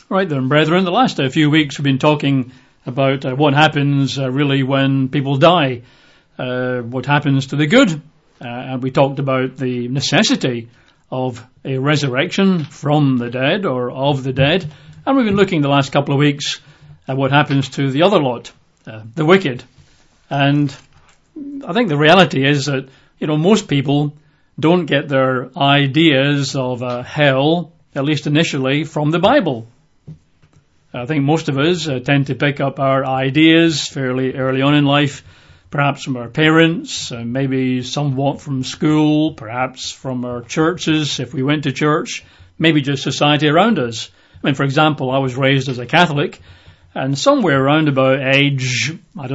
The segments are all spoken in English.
Right then, brethren, the last few weeks we've been talking about what happens really when people die, what happens to the good, and we talked about the necessity of a resurrection from the dead or of the dead, and we've been looking the last couple of weeks at what happens to the other lot, the wicked. And I think the reality is that, most people don't get their ideas of hell, at least initially, from the Bible. I think most of us tend to pick up our ideas fairly early on in life, perhaps from our parents, maybe somewhat from school, perhaps from our churches, if we went to church, maybe just society around us. For example, I was raised as a Catholic, and somewhere around about age,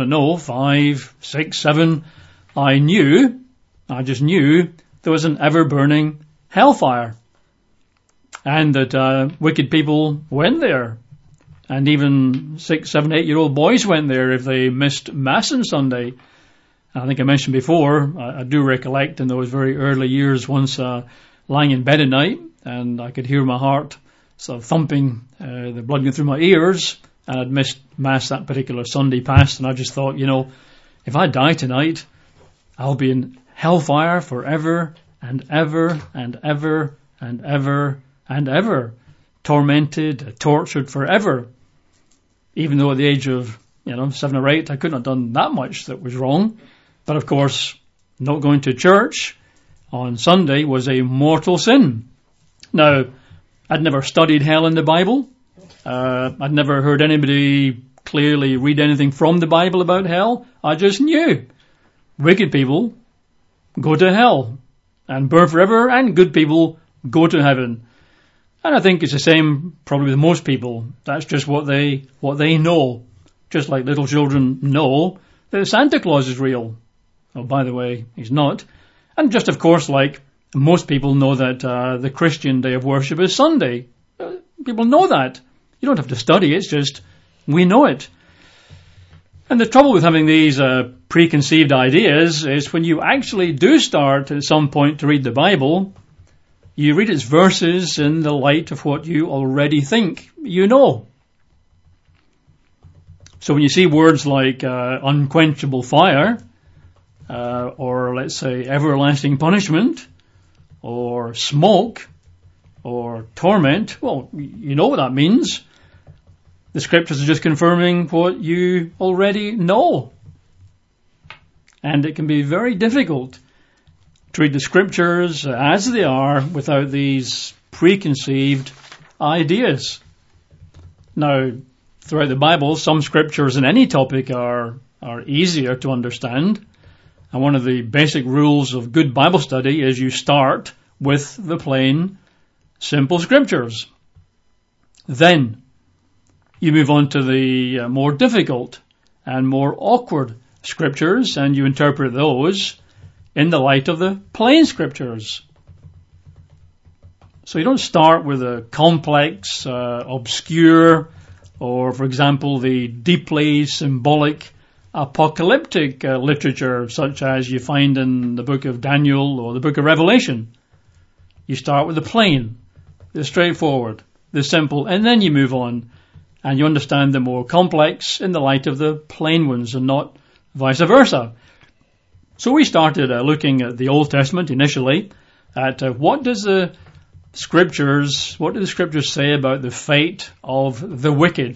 5, 6, 7, I just knew there was an ever-burning hellfire, and that wicked people went there. And even 6, 7, 8-year-old boys went there if they missed Mass on Sunday. I think I mentioned before, I do recollect in those very early years once lying in bed at night, and I could hear my heart sort of thumping, the blood going through my ears, and I'd missed Mass that particular Sunday past, and I just thought, if I die tonight, I'll be in hellfire forever and ever and ever and ever and ever, tormented, tortured forever. Even though at the age of, 7 or 8, I couldn't have done that much that was wrong. But of course, not going to church on Sunday was a mortal sin. Now, I'd never studied hell in the Bible. I'd never heard anybody clearly read anything from the Bible about hell. I just knew wicked people go to hell and burn forever, and good people go to heaven. And I think it's the same probably with most people. That's just what they know. Just like little children know that Santa Claus is real. Oh, by the way, he's not. And just, of course, like most people know that the Christian day of worship is Sunday. People know that. You don't have to study. It's just we know it. And the trouble with having these preconceived ideas is when you actually do start at some point to read the Bible, you read its verses in the light of what you already think you know. So when you see words like unquenchable fire, or let's say everlasting punishment, or smoke, or torment, well, you know what that means. The scriptures are just confirming what you already know. And it can be very difficult to read the scriptures as they are without these preconceived ideas. Now, throughout the Bible, some scriptures in any topic are easier to understand. And one of the basic rules of good Bible study is you start with the plain, simple scriptures. Then you move on to the more difficult and more awkward scriptures, and you interpret those in the light of the plain scriptures. So you don't start with a complex, obscure, or, for example, the deeply symbolic apocalyptic literature, such as you find in the book of Daniel or the book of Revelation. You start with the plain, the straightforward, the simple, and then you move on, and you understand the more complex in the light of the plain ones, and not vice versa. So we started looking at the Old Testament initially, at what do the scriptures say about the fate of the wicked?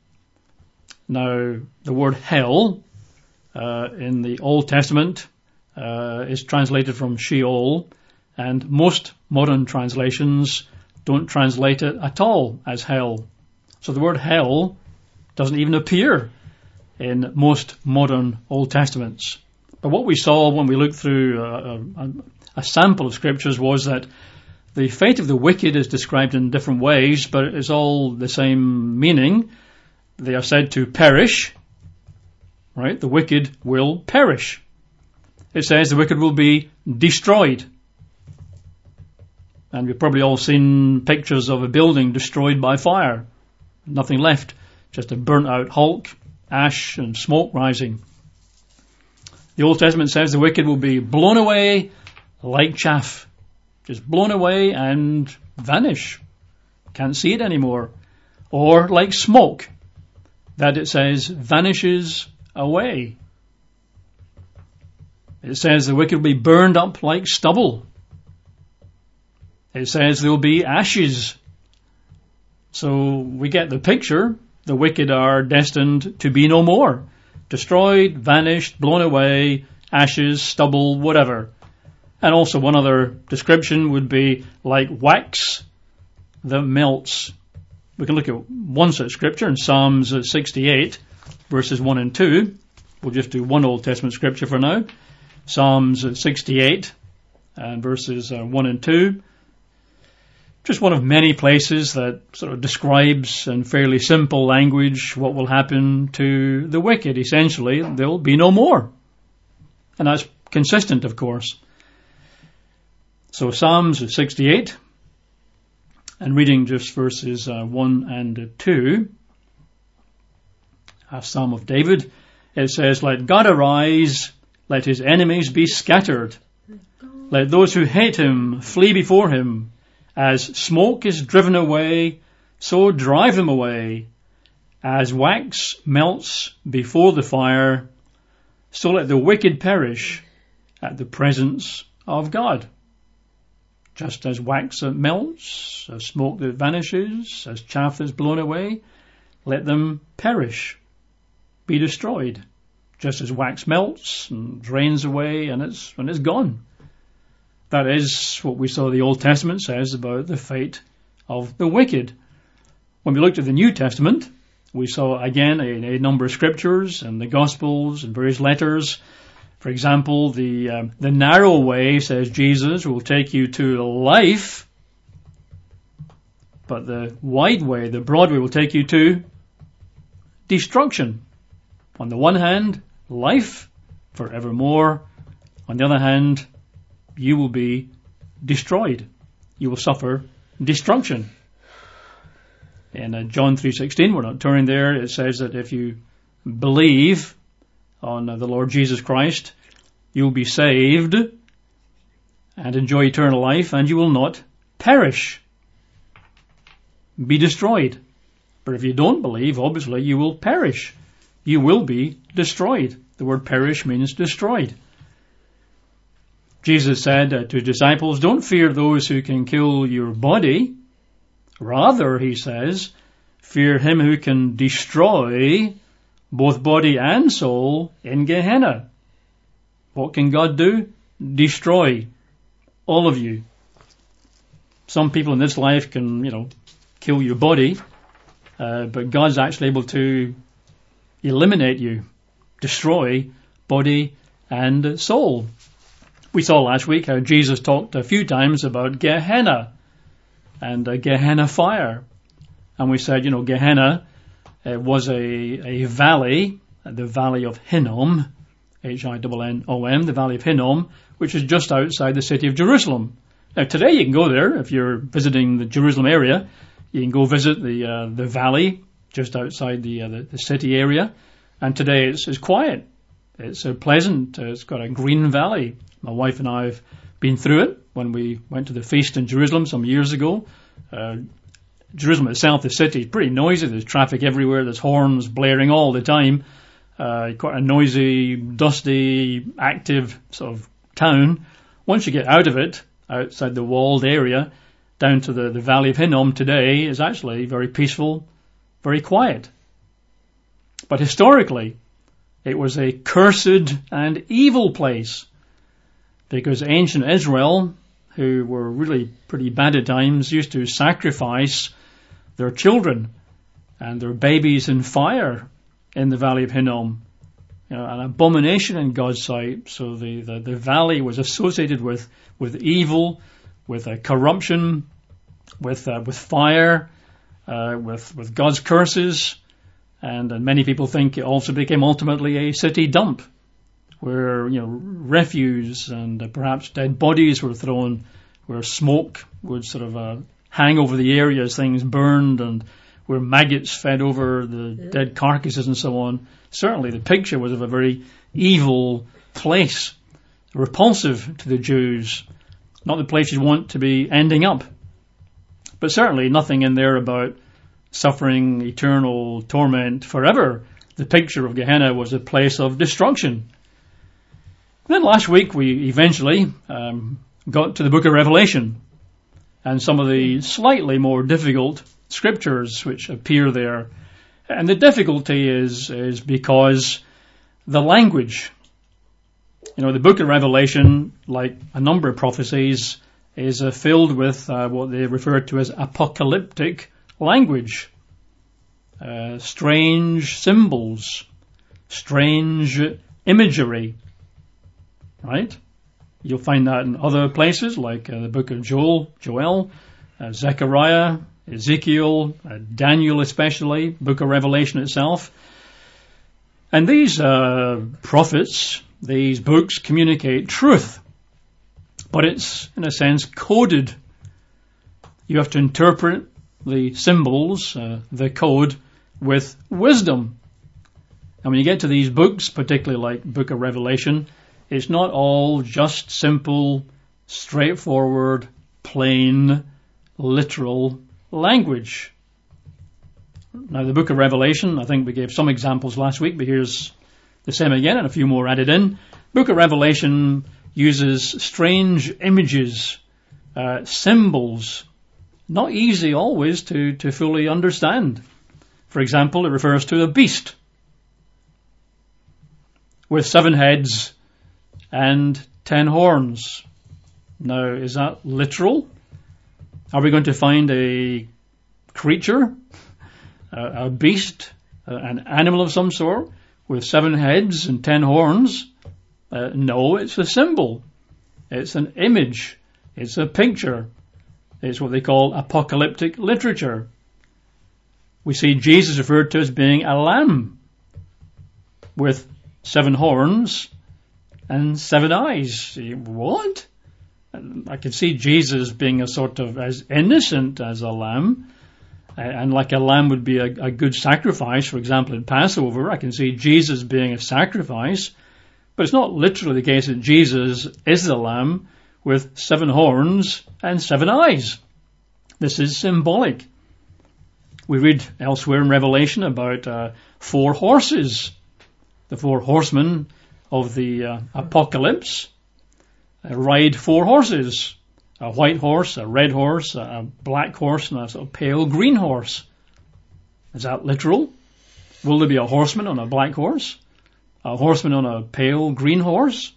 Now, the word hell in the Old Testament is translated from Sheol, and most modern translations don't translate it at all as hell. So the word hell doesn't even appear in most modern Old Testaments. But what we saw when we looked through a sample of scriptures was that the fate of the wicked is described in different ways, but it's all the same meaning. They are said to perish, right? The wicked will perish. It says the wicked will be destroyed. And we've probably all seen pictures of a building destroyed by fire. Nothing left, just a burnt out hulk, ash and smoke rising. The Old Testament says the wicked will be blown away like chaff. Just blown away and vanish. Can't see it anymore. or like smoke that it says vanishes away. It says the wicked will be burned up like stubble. It says there will be ashes. So we get the picture. The wicked are destined to be no more. Destroyed, vanished, blown away, ashes, stubble, whatever. And also one other description would be like wax that melts. We can look at one such scripture in Psalms 68, verses 1 and 2. We'll just do one Old Testament scripture for now. Psalms 68 and verses 1 and 2. Just one of many places that sort of describes in fairly simple language what will happen to the wicked. Essentially, they'll be no more. And that's consistent, of course. So Psalms 68, and reading just verses 1 and 2, a Psalm of David, it says, "Let God arise, let his enemies be scattered. Let those who hate him flee before him. As smoke is driven away, so drive them away. As wax melts before the fire, so let the wicked perish at the presence of God." Just as wax that melts, as smoke that vanishes, as chaff that's blown away, let them perish, be destroyed. Just as wax melts and drains away and it's gone. That is what we saw the Old Testament says about the fate of the wicked. When we looked at the New Testament, we saw again a number of scriptures and the Gospels and various letters. For example, the narrow way, says Jesus, will take you to life, but the wide way, the broad way, will take you to destruction. On the one hand, life forevermore. On the other hand, you will be destroyed. You will suffer destruction. In John 3:16, we're not turning there, it says that if you believe on the Lord Jesus Christ, you'll be saved and enjoy eternal life, and you will not perish, be destroyed. But if you don't believe, obviously you will perish. You will be destroyed. The word perish means destroyed. Jesus said to his disciples, "Don't fear those who can kill your body. Rather," he says, "fear him who can destroy both body and soul in Gehenna." What can God do? Destroy all of you. Some people in this life can, kill your body, but God's actually able to eliminate you, destroy body and soul. We saw last week how Jesus talked a few times about Gehenna and Gehenna fire. And we said, Gehenna was a valley, the Valley of Hinnom, Hinnom, the Valley of Hinnom, which is just outside the city of Jerusalem. Now today you can go there if you're visiting the Jerusalem area. You can go visit the valley just outside the city area. And today it's quiet. It's pleasant. It's got a green valley. My wife and I have been through it when we went to the feast in Jerusalem some years ago. Jerusalem itself, the city, is pretty noisy. There's traffic everywhere. There's horns blaring all the time. Quite a noisy, dusty, active sort of town. Once you get out of it, outside the walled area, down to the Valley of Hinnom today, is actually very peaceful, very quiet. But historically, it was a cursed and evil place, because ancient Israel, who were really pretty bad at times, used to sacrifice their children and their babies in fire in the Valley of Hinnom. An abomination in God's sight. So the valley was associated with evil, with corruption, with fire, with God's curses, and many people think it also became ultimately a city dump, where refuse and perhaps dead bodies were thrown, where smoke would sort of hang over the area as things burned, and where maggots fed over the dead carcasses and so on. Certainly the picture was of a very evil place, repulsive to the Jews, not the place you'd want to be ending up. But certainly nothing in there about suffering eternal torment forever. The picture of Gehenna was a place of destruction. Then last week we eventually got to the book of Revelation and some of the slightly more difficult scriptures which appear there. And the difficulty is because the language. You know, the book of Revelation, like a number of prophecies, is filled with what they refer to as apocalyptic language. Strange symbols, strange imagery, right? You'll find that in other places like the book of Joel, Zechariah, Ezekiel, Daniel especially, book of Revelation itself. And these prophets, these books communicate truth, but it's in a sense coded. You have to interpret the symbols, the code, with wisdom. And when you get to these books, particularly like book of Revelation, it's not all just simple, straightforward, plain, literal language. Now, the book of Revelation, I think we gave some examples last week, but here's the same again and a few more added in. Book of Revelation uses strange images, symbols, not easy always to fully understand. For example, it refers to a beast with 7 heads and 10 horns. Now, is that literal? Are we going to find a creature, a beast, an animal of some sort with 7 heads and 10 horns? No, it's a symbol. It's an image. It's a picture. It's what they call apocalyptic literature. We see Jesus referred to as being a lamb with 7 horns and 7 eyes. What? I can see Jesus being a sort of as innocent as a lamb, and like a lamb would be a good sacrifice. For example, in Passover, I can see Jesus being a sacrifice, but it's not literally the case that Jesus is the lamb with 7 horns and 7 eyes. This is symbolic. We read elsewhere in Revelation about 4 horses, the 4 horsemen of the apocalypse. Ride 4 horses, a white horse, a red horse, a black horse, and a sort of pale green horse. Is that literal? Will there be a horseman on a black horse? A horseman on a pale green horse?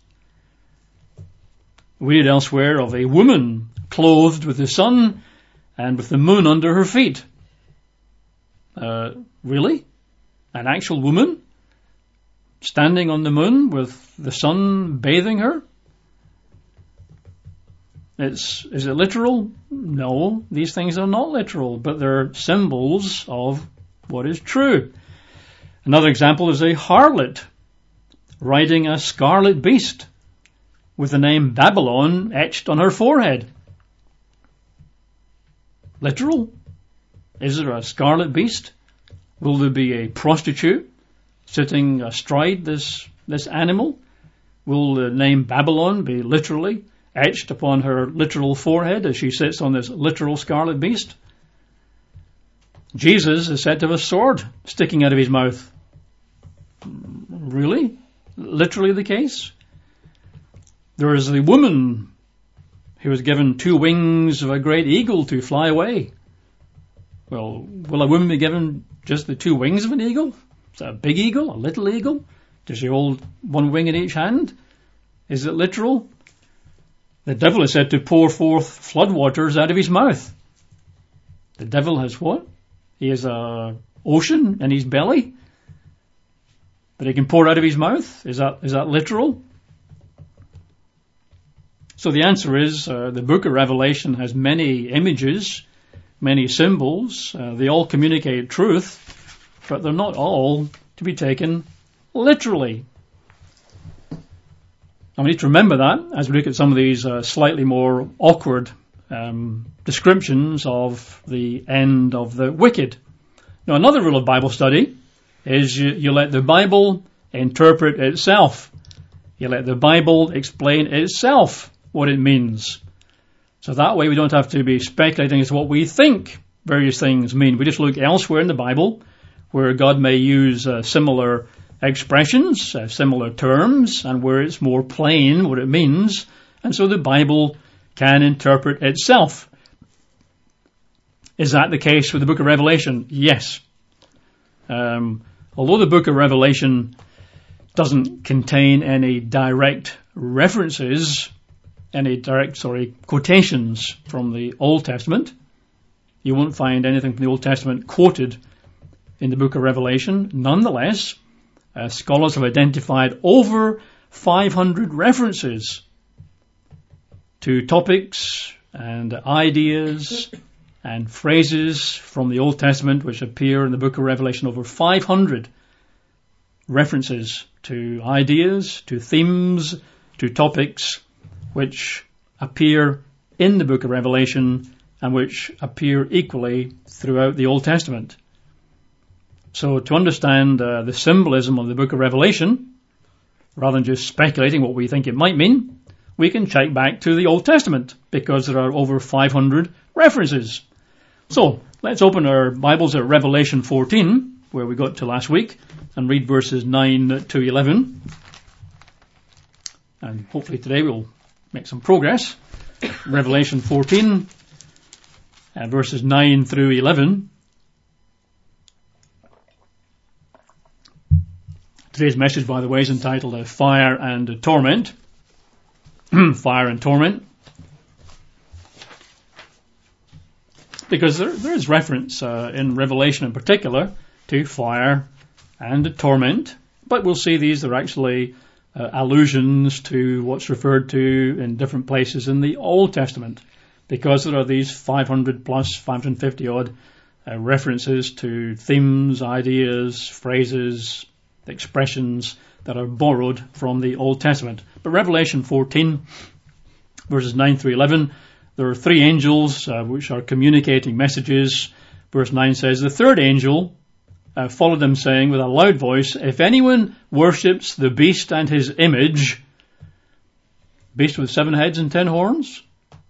We read elsewhere of a woman clothed with the sun and with the moon under her feet. Really? An actual woman standing on the moon with the sun bathing her? Is it literal? No, these things are not literal, but they're symbols of what is true. Another example is a harlot riding a scarlet beast with the name Babylon etched on her forehead. Literal? Is there a scarlet beast? Will there be a prostitute sitting astride this animal? Will the name Babylon be literally etched upon her literal forehead as she sits on this literal scarlet beast? Jesus is said to have a sword sticking out of his mouth. Really? Literally the case? There is the woman who was given 2 wings of a great eagle to fly away. Well, will a woman be given just the 2 wings of an eagle? Is that a big eagle, a little eagle? Does she hold 1 wing in each hand? Is it literal? The devil is said to pour forth floodwaters out of his mouth. The devil has what? He has an ocean in his belly that he can pour out of his mouth. Is that literal? So the answer is the book of Revelation has many images, many symbols. They all communicate truth, but they're not all to be taken literally. And we need to remember that as we look at some of these slightly more awkward descriptions of the end of the wicked. Now, another rule of Bible study is you let the Bible interpret itself. You let the Bible explain itself what it means. So that way we don't have to be speculating as to what we think various things mean. We just look elsewhere in the Bible where God may use similar expressions, similar terms, and where it's more plain what it means, and so the Bible can interpret itself. Is that the case with the book of Revelation? Yes. Although the book of Revelation doesn't contain any direct references, quotations from the Old Testament, you won't find anything from the Old Testament quoted in the book of Revelation. Nonetheless, scholars have identified over 500 references to topics and ideas and phrases from the Old Testament which appear in the book of Revelation. Over 500 references to ideas, to themes, to topics which appear in the book of Revelation and which appear equally throughout the Old Testament. So to understand the symbolism of the book of Revelation, rather than just speculating what we think it might mean, we can check back to the Old Testament because there are over 500 references. So let's open our Bibles at Revelation 14, where we got to last week, and read verses 9 to 11. And hopefully today we'll make some progress. Revelation 14, verses 9 through 11. Today's message, by the way, is entitled Fire and Torment. Fire and Torment. Because there is reference in Revelation in particular to fire and torment. But we'll see these are actually allusions to what's referred to in different places in the Old Testament. Because there are these 500 plus, 550 odd references to themes, ideas, phrases, expressions that are borrowed from the Old Testament. But Revelation 14, verses 9 through 11, there are three angels which are communicating messages. Verse 9 says, the third angel followed them, saying with a loud voice, if anyone worships the beast and his image, beast with 7 heads and 10 horns,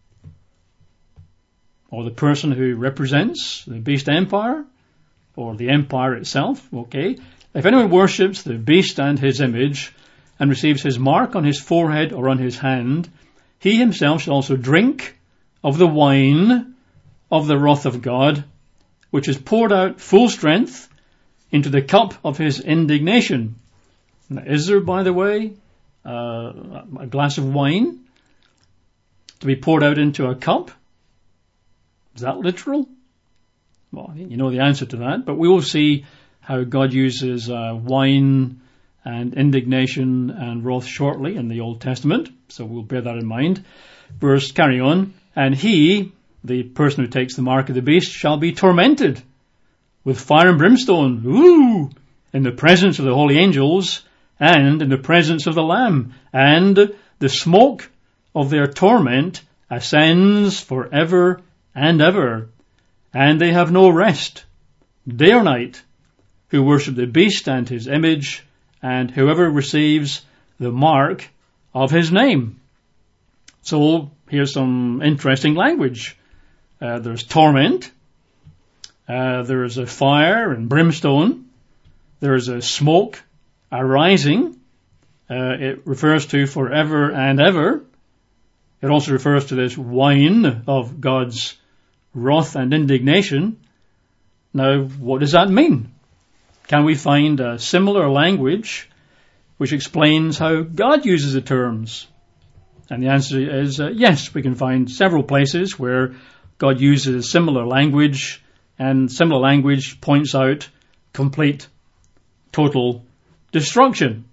or the person who represents the beast empire, or the empire itself, okay. If anyone worships the beast and his image, and receives his mark on his forehead or on his hand, he himself shall also drink of the wine of the wrath of God, which is poured out full strength into the cup of his indignation. Now, is there, by the way, a glass of wine to be poured out into a cup? Is that literal? Well, I think you know the answer to that, but we will see how God uses wine and indignation and wrath shortly in the Old Testament, so we'll bear that in mind. Verse, carry on. And he, the person who takes the mark of the beast, shall be tormented with fire and brimstone, in the presence of the holy angels and in the presence of the Lamb. And the smoke of their torment ascends forever and ever. And they have no rest, day or night, who worship the beast and his image, and whoever receives the mark of his name. So here's some interesting language. There's torment. There's a fire and brimstone. There's a smoke arising. It refers to forever and ever. It also refers to this wine of God's wrath and indignation. Now, what does that mean? Can we find a similar language which explains how God uses the terms? And the answer is yes, we can find several places where God uses similar language, and similar language points out complete, total destruction.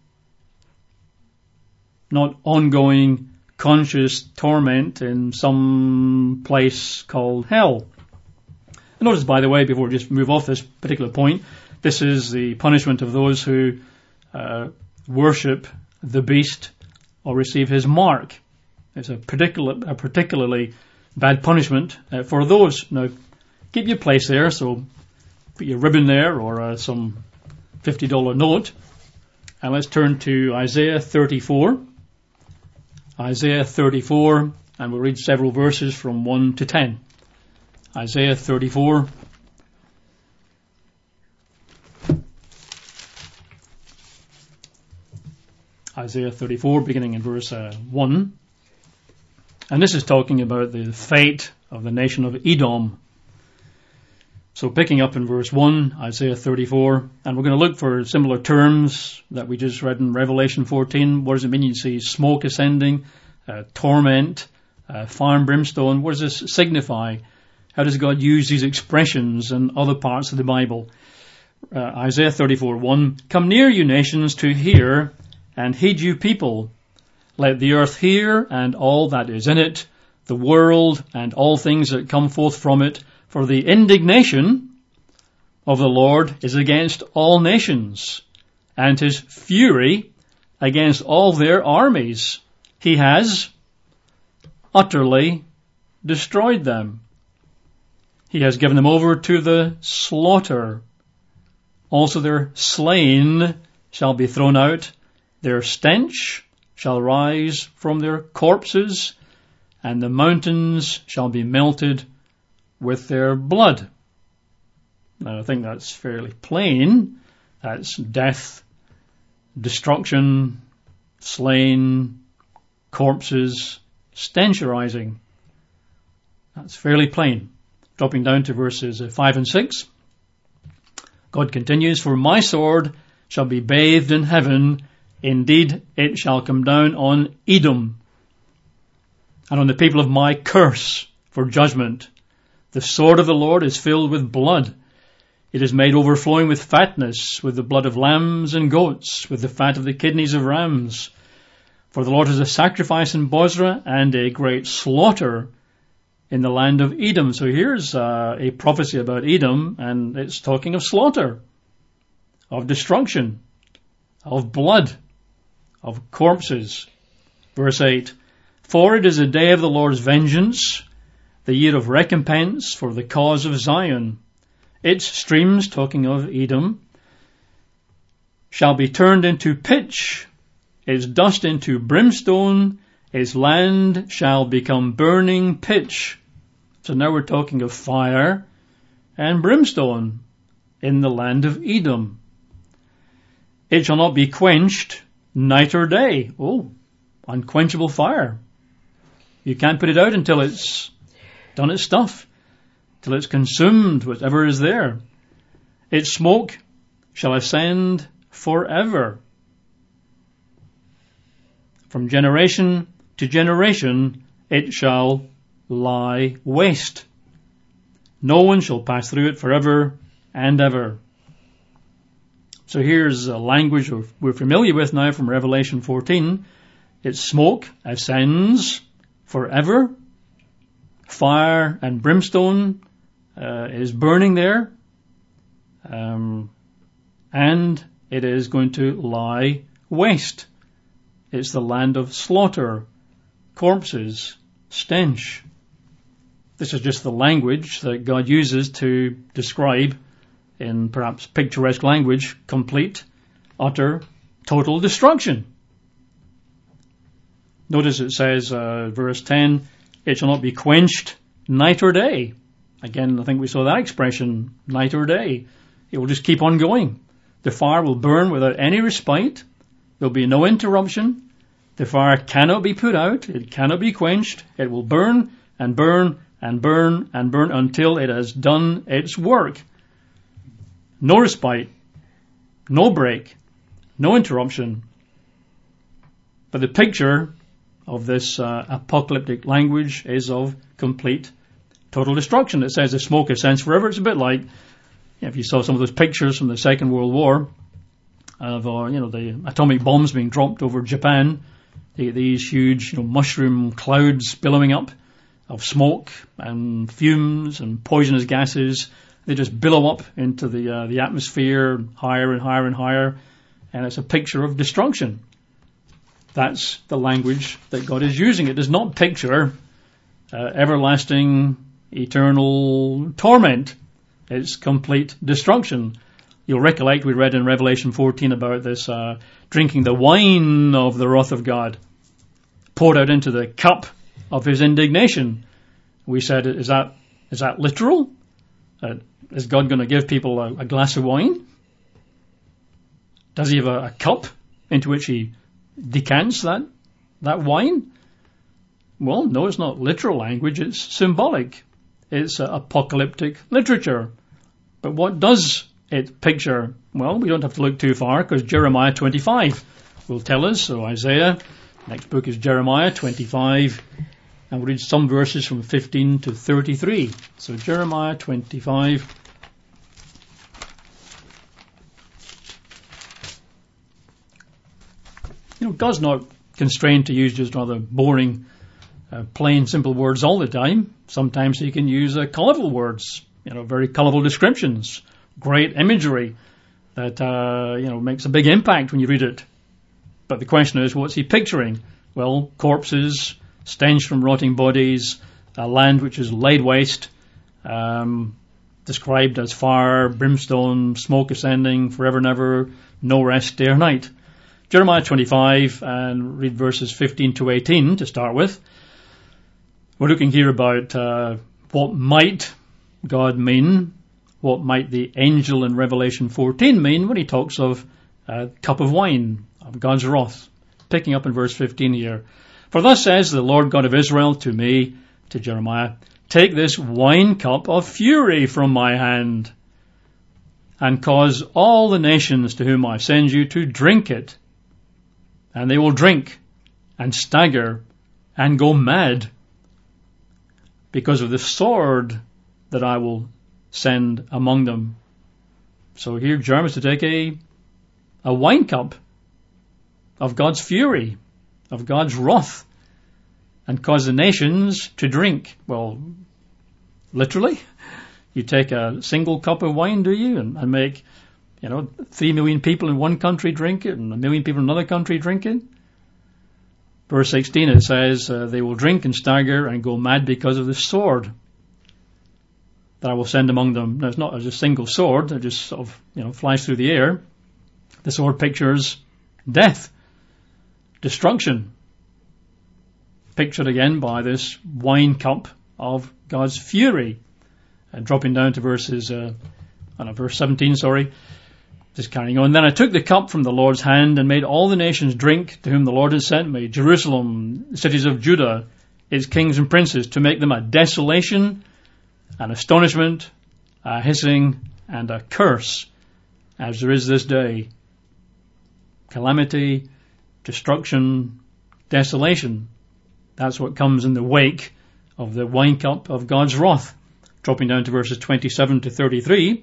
Not ongoing, conscious torment in some place called hell. And notice, by the way, before we just move off this particular point, this is the punishment of those who worship the beast or receive his mark. It's a particularly bad punishment for those. Now, keep your place there, so put your ribbon there or some $50 note. And let's turn to Isaiah 34. Isaiah 34, and we'll read several verses from 1 to 10. Isaiah 34. Isaiah 34, beginning in verse 1. And this is talking about the fate of the nation of Edom. So picking up in verse 1, Isaiah 34, and we're going to look for similar terms that we just read in Revelation 14. What does it mean? You see smoke ascending, torment, fire and brimstone. What does this signify? How does God use these expressions in other parts of the Bible? Isaiah 34:1. Come near, you nations, to hear, and heed, you people. Let the earth hear, and all that is in it, the world, and all things that come forth from it. For the indignation of the Lord is against all nations, and his fury against all their armies. He has utterly destroyed them. He has given them over to the slaughter. Also their slain shall be thrown out. Their stench shall rise from their corpses, and the mountains shall be melted with their blood. Now I think that's fairly plain. That's death, destruction, slain, corpses, stench arising. That's fairly plain. Dropping down to verses 5 and 6. God continues, for my sword shall be bathed in heaven. Indeed, it shall come down on Edom and on the people of my curse for judgment. The sword of the Lord is filled with blood. It is made overflowing with fatness, with the blood of lambs and goats, with the fat of the kidneys of rams. For the Lord has a sacrifice in Bozrah and a great slaughter in the land of Edom. So here's a prophecy about Edom, and it's talking of slaughter, of destruction, of blood, of corpses. Verse 8, for it is a day of the Lord's vengeance, the year of recompense for the cause of Zion. Its streams, talking of Edom, shall be turned into pitch, its dust into brimstone, its land shall become burning pitch. So now we're talking of fire and brimstone in the land of Edom. It shall not be quenched night or day. Oh, unquenchable fire. You can't put it out until it's done its stuff, till it's consumed whatever is there. Its smoke shall ascend forever. From generation to generation it shall lie waste. No one shall pass through it forever and ever. So here's a language we're familiar with now from Revelation 14. Its smoke ascends forever. Fire and brimstone is burning there. And it is going to lie waste. It's the land of slaughter, corpses, stench. This is just the language that God uses to describe, in perhaps picturesque language, complete, utter, total destruction. Notice it says, verse 10, it shall not be quenched night or day. Again, I think we saw that expression, night or day. It will just keep on going. The fire will burn without any respite. There'll be no interruption. The fire cannot be put out. It cannot be quenched. It will burn and burn and burn and burn until it has done its work. No respite, no break, no interruption. But the picture of this apocalyptic language is of complete, total destruction. It says the smoke ascends forever. It's a bit like, if you saw some of those pictures from the Second World War of the atomic bombs being dropped over Japan, these huge mushroom clouds billowing up of smoke and fumes and poisonous gases. They just billow up into the atmosphere higher and higher and higher, and it's a picture of destruction. That's the language that God is using. It does not picture everlasting, eternal torment. It's complete destruction. You'll recollect we read in Revelation 14 about this drinking the wine of the wrath of God, poured out into the cup of his indignation. We said, is that Is that literal? Is God going to give people a glass of wine? Does he have a cup into which he decants that wine? Well, no, it's not literal language, it's symbolic. It's apocalyptic literature. But what does it picture? Well, we don't have to look too far, because Jeremiah 25 will tell us. So Isaiah, next book is Jeremiah 25, and we'll read some verses from 15 to 33. So Jeremiah 25. God's not constrained to use just rather boring, plain, simple words all the time. Sometimes he can use colourful words, very colourful descriptions, great imagery that, makes a big impact when you read it. But the question is, what's he picturing? Well, corpses, stench from rotting bodies, a land which is laid waste, described as fire, brimstone, smoke ascending, forever and ever, no rest day or night. Jeremiah 25, and read verses 15 to 18 to start with. We're looking here about what might God mean, what might the angel in Revelation 14 mean when he talks of a cup of wine, of God's wrath. Picking up in verse 15 here. For thus says the Lord God of Israel to me, to Jeremiah, take this wine cup of fury from my hand, and cause all the nations to whom I send you to drink it. And they will drink and stagger and go mad because of the sword that I will send among them. So here Jeremiah is to take a wine cup of God's fury, of God's wrath, and cause the nations to drink. Well, literally, you take a single cup of wine, do you, and make 3 million people in one country drink it, and 1 million people in another country drink it. Verse 16, it says, they will drink and stagger and go mad because of the sword that I will send among them. Now, it's not as a single sword that just sort of, flies through the air. The sword pictures death, destruction, pictured again by this wine cup of God's fury. And dropping down to verse 17, just carrying on. Then I took the cup from the Lord's hand and made all the nations drink to whom the Lord had sent me, Jerusalem, the cities of Judah, its kings and princes, to make them a desolation, an astonishment, a hissing, and a curse, as there is this day. Calamity, destruction, desolation. That's what comes in the wake of the wine cup of God's wrath. Dropping down to verses 27 to 33.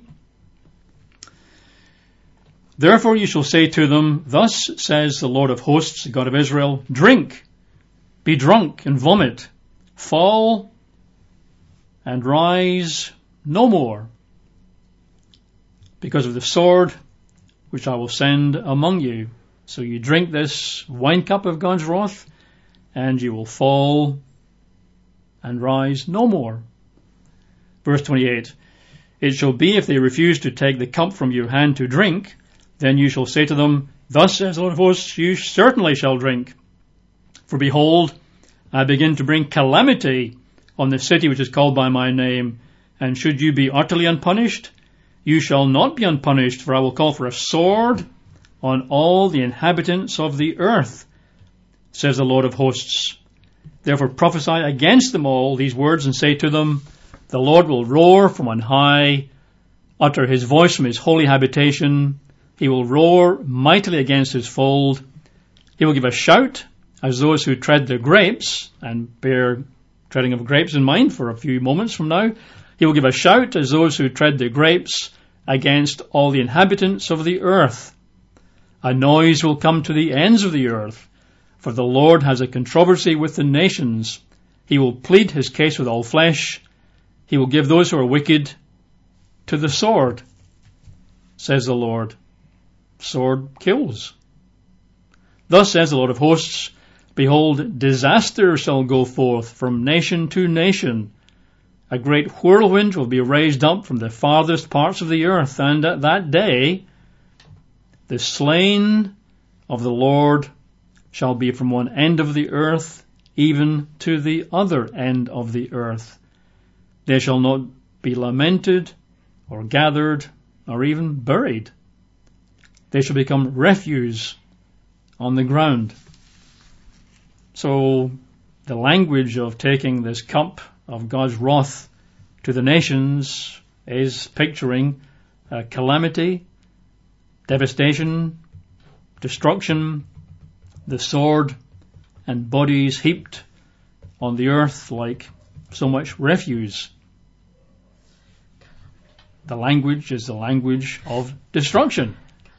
Therefore you shall say to them, thus says the Lord of hosts, the God of Israel, drink, be drunk and vomit, fall and rise no more, because of the sword which I will send among you. So you drink this wine cup of God's wrath, and you will fall and rise no more. Verse 28, it shall be if they refuse to take the cup from your hand to drink, then you shall say to them, thus says the Lord of hosts, you certainly shall drink. For behold, I begin to bring calamity on the city which is called by my name, and should you be utterly unpunished, you shall not be unpunished, for I will call for a sword on all the inhabitants of the earth, says the Lord of hosts. Therefore prophesy against them all these words, and say to them, the Lord will roar from on high, utter his voice from his holy habitation. He will roar mightily against his fold. He will give a shout as those who tread the grapes, and bear treading of grapes in mind for a few moments from now. He will give a shout as those who tread the grapes against all the inhabitants of the earth. A noise will come to the ends of the earth, for the Lord has a controversy with the nations. He will plead his case with all flesh. He will give those who are wicked to the sword, says the Lord. Sword kills. Thus says the Lord of hosts, behold, disaster shall go forth from nation to nation. A great whirlwind will be raised up from the farthest parts of the earth, and at that day the slain of the Lord shall be from one end of the earth even to the other end of the earth. They shall not be lamented or gathered or even buried. They shall become refuse on the ground. So the language of taking this cup of God's wrath to the nations is picturing calamity, devastation, destruction, the sword, and bodies heaped on the earth like so much refuse. The language is the language of destruction.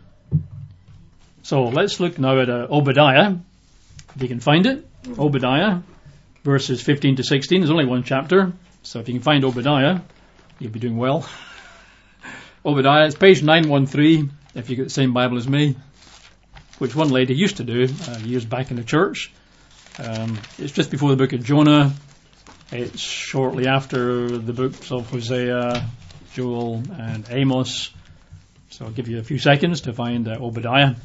So let's look now at Obadiah, if you can find it. Obadiah, verses 15 to 16. There's only one chapter, so if you can find Obadiah, you'll be doing well. Obadiah, it's page 913, if you've got the same Bible as me, which one lady used to do years back in the church. It's just before the book of Jonah. It's shortly after the books of Hosea, Joel, and Amos. So I'll give you a few seconds to find Obadiah.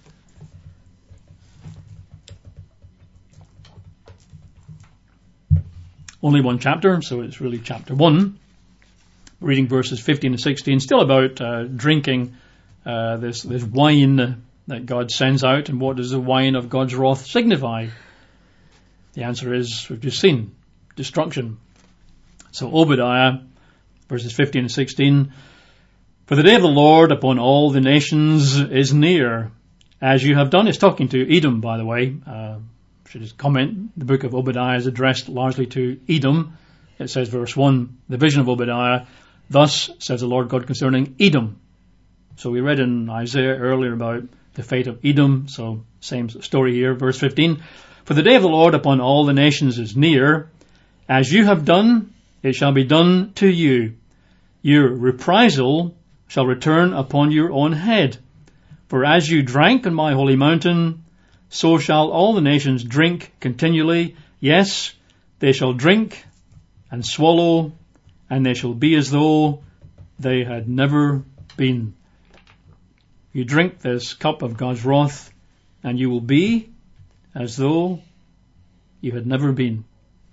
Only one chapter, so it's really chapter 1. Reading verses 15 and 16, still about drinking this wine that God sends out. And what does the wine of God's wrath signify? The answer is, we've just seen, destruction. So Obadiah, verses 15 and 16, for the day of the Lord upon all the nations is near, as you have done. It's talking to Edom, by the way. Should just comment, the book of Obadiah is addressed largely to Edom. It says, verse 1, the vision of Obadiah, thus says the Lord God concerning Edom. So we read in Isaiah earlier about the fate of Edom, so same story here, verse 15. For the day of the Lord upon all the nations is near. As you have done, it shall be done to you. Your reprisal shall return upon your own head. For as you drank on my holy mountain, so shall all the nations drink continually. Yes, they shall drink and swallow, and they shall be as though they had never been. You drink this cup of God's wrath, and you will be as though you had never been.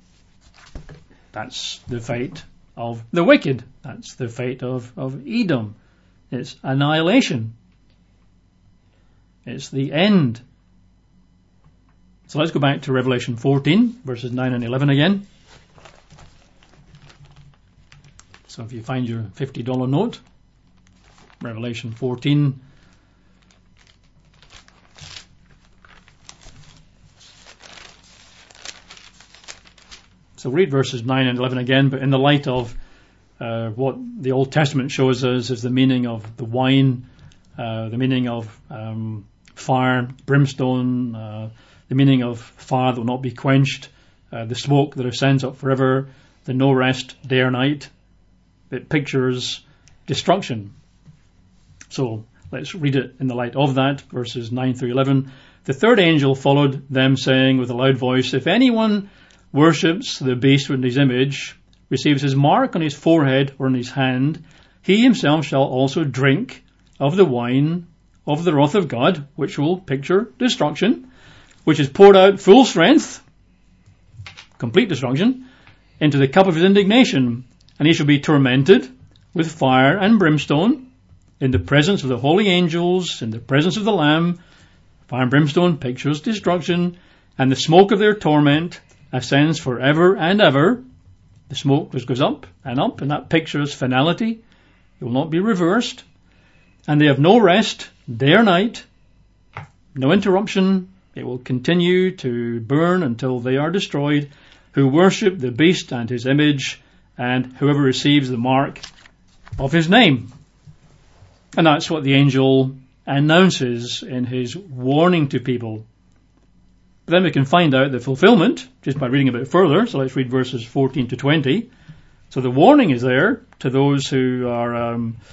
That's the fate of the wicked. That's the fate of Edom. It's annihilation. It's the end. So let's go back to Revelation 14, verses 9 and 11 again. So if you find your $50 note, Revelation 14. So read verses 9 and 11 again, but in the light of what the Old Testament shows us is the meaning of the wine, the meaning of fire, brimstone, the meaning of fire that will not be quenched, the smoke that ascends up forever, the no rest day or night. It pictures destruction. So let's read it in the light of that, verses 9 through 11. The third angel followed them, saying with a loud voice, if anyone worships the beast with his image, receives his mark on his forehead or on his hand, he himself shall also drink of the wine of the wrath of God, which will picture destruction, which is poured out full strength, complete destruction, into the cup of his indignation, and he shall be tormented with fire and brimstone in the presence of the holy angels, in the presence of the Lamb. Fire and brimstone pictures destruction, and the smoke of their torment ascends forever and ever. The smoke just goes up, and that pictures finality. It will not be reversed. And they have no rest day or night, no interruption. It will continue to burn until they are destroyed, who worship the beast and his image, and whoever receives the mark of his name. And that's what the angel announces in his warning to people. But then we can find out the fulfillment just by reading a bit further. So let's read verses 14 to 20. So the warning is there to those who are,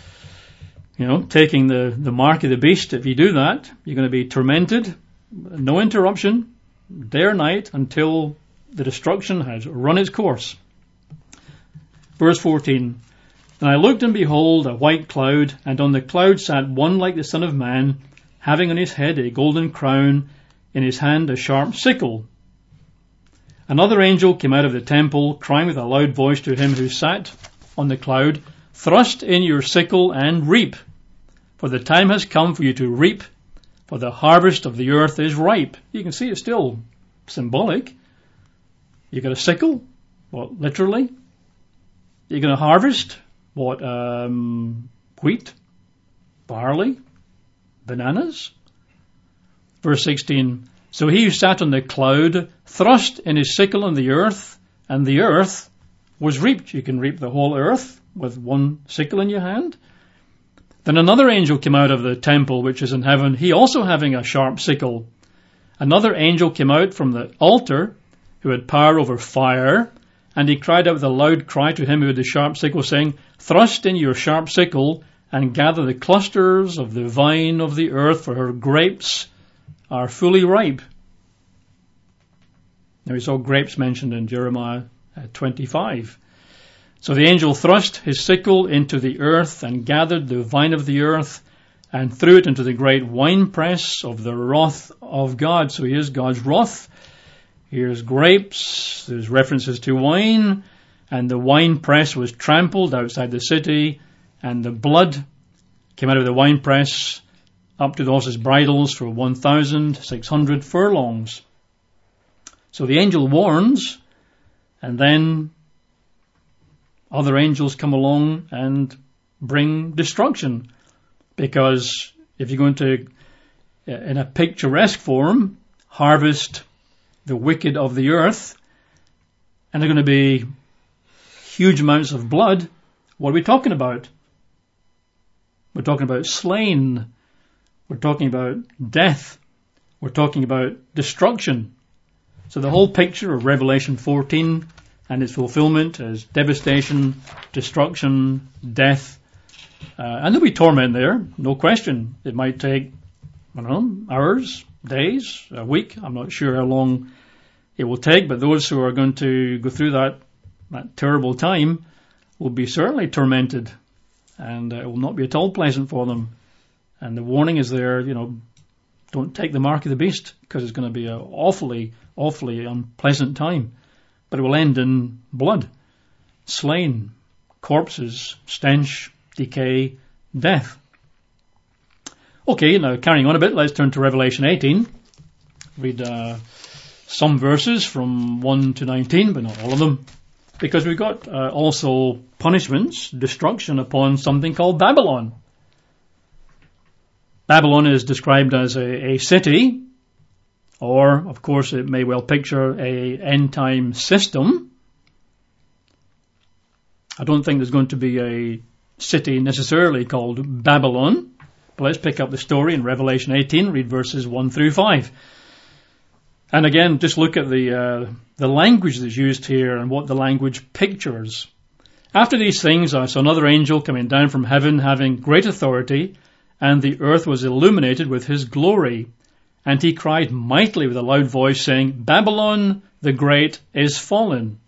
taking the mark of the beast. If you do that, you're going to be tormented, no interruption, day or night, until the destruction has run its course. Verse 14. And I looked, and behold, a white cloud, and on the cloud sat one like the Son of Man, having on his head a golden crown, in his hand a sharp sickle. Another angel came out of the temple, crying with a loud voice to him who sat on the cloud, "Thrust in your sickle and reap, for the time has come for you to reap, for the harvest of the earth is ripe." You can see it's still symbolic. You got a sickle? What, literally? You're going to harvest? What, wheat? Barley? Bananas? Verse 16, "So he who sat on the cloud thrust in his sickle in the earth, and the earth was reaped." You can reap the whole earth with one sickle in your hand. Then another angel came out of the temple which is in heaven, he also having a sharp sickle. Another angel came out from the altar, who had power over fire, and he cried out with a loud cry to him who had the sharp sickle, saying, "Thrust in your sharp sickle, and gather the clusters of the vine of the earth, for her grapes are fully ripe." Now we saw grapes mentioned in Jeremiah 25. So the angel thrust his sickle into the earth and gathered the vine of the earth and threw it into the great winepress of the wrath of God. So here's God's wrath. Here's grapes. There's references to wine. And the winepress was trampled outside the city, and the blood came out of the winepress up to the horses' bridles for 1,600 furlongs. So the angel warns, and then other angels come along and bring destruction. Because if you're going to, in a picturesque form, harvest the wicked of the earth, and they're going to be huge amounts of blood, what are we talking about? We're talking about slain. We're talking about death. We're talking about destruction. So the whole picture of Revelation 14 and its fulfillment is devastation, destruction, death. And there'll be torment there, no question. It might take, hours, days, a week. I'm not sure how long it will take, but those who are going to go through that terrible time will be certainly tormented, and it will not be at all pleasant for them. And the warning is there, don't take the mark of the beast, because it's going to be an awfully, awfully unpleasant time. But it will end in blood, slain, corpses, stench, decay, death. Okay, now carrying on a bit, let's turn to Revelation 18. Read some verses from 1 to 19, but not all of them. Because we've got also punishments, destruction upon something called Babylon. Babylon is described as a city, or, of course, it may well picture a end-time system. I don't think there's going to be a city necessarily called Babylon. But let's pick up the story in Revelation 18, read verses 1 through 5. And again, just look at the language that's used here and what the language pictures. "After these things I saw another angel coming down from heaven, having great authority, and the earth was illuminated with his glory. And he cried mightily with a loud voice, saying, Babylon the Great is fallen,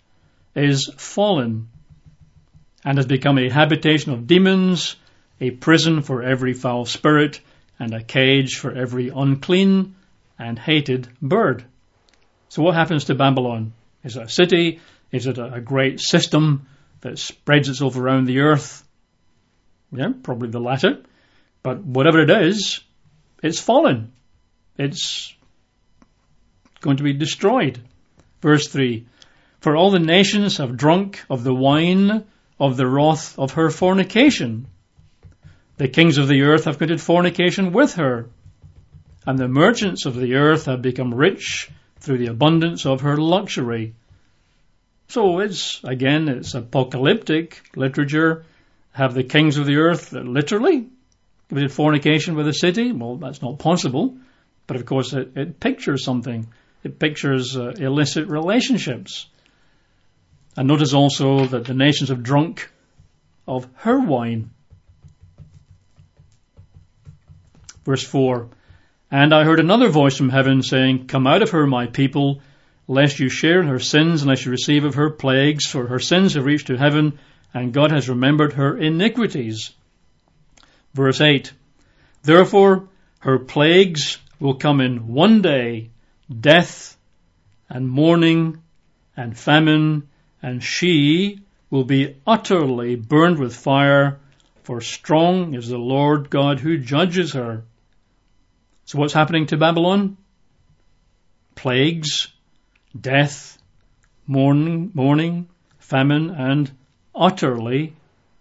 and has become a habitation of demons, a prison for every foul spirit, and a cage for every unclean and hated bird." So what happens to Babylon? Is it a city? Is it a great system that spreads itself around the earth? Yeah, probably the latter. But whatever it is, it's fallen. It's going to be destroyed. Verse 3, "For all the nations have drunk of the wine of the wrath of her fornication. The kings of the earth have committed fornication with her, and the merchants of the earth have become rich through the abundance of her luxury." So it's apocalyptic literature. Have the kings of the earth literally committed fornication with a city? Well, that's not possible. But of course it pictures something. It pictures illicit relationships. And notice also that the nations have drunk of her wine. Verse 4, "And I heard another voice from heaven saying, Come out of her, my people, lest you share in her sins, unless you receive of her plagues, for her sins have reached to heaven, and God has remembered her iniquities." Verse 8, "Therefore her plagues will come in one day, death and mourning and famine, and she will be utterly burned with fire, for strong is the Lord God who judges her. So what's happening to Babylon? Plagues, death, mourning, famine, and utterly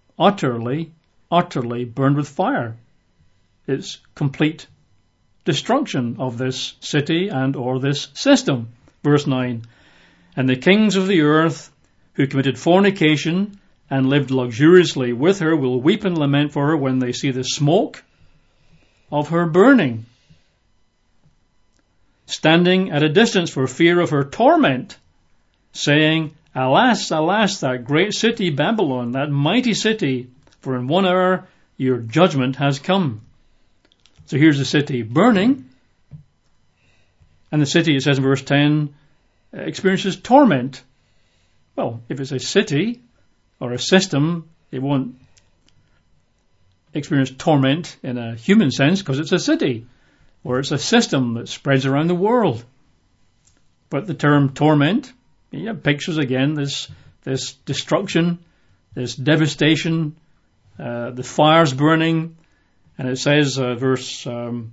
burned with fire. It's complete destruction of this city and or this system. Verse 9, and the kings of the earth who committed fornication and lived luxuriously with her will weep and lament for her when they see the smoke of her burning, standing at a distance for fear of her torment, saying, Alas, alas, that great city Babylon, that mighty city, for in 1 hour your judgment has come. So here's the city burning, and the city, it says in verse 10, experiences torment. Well, if it's a city or a system, it won't experience torment in a human sense because it's a city, or it's a system that spreads around the world. But the term torment, pictures again this destruction, this devastation, the fires burning, and it says, verse 9,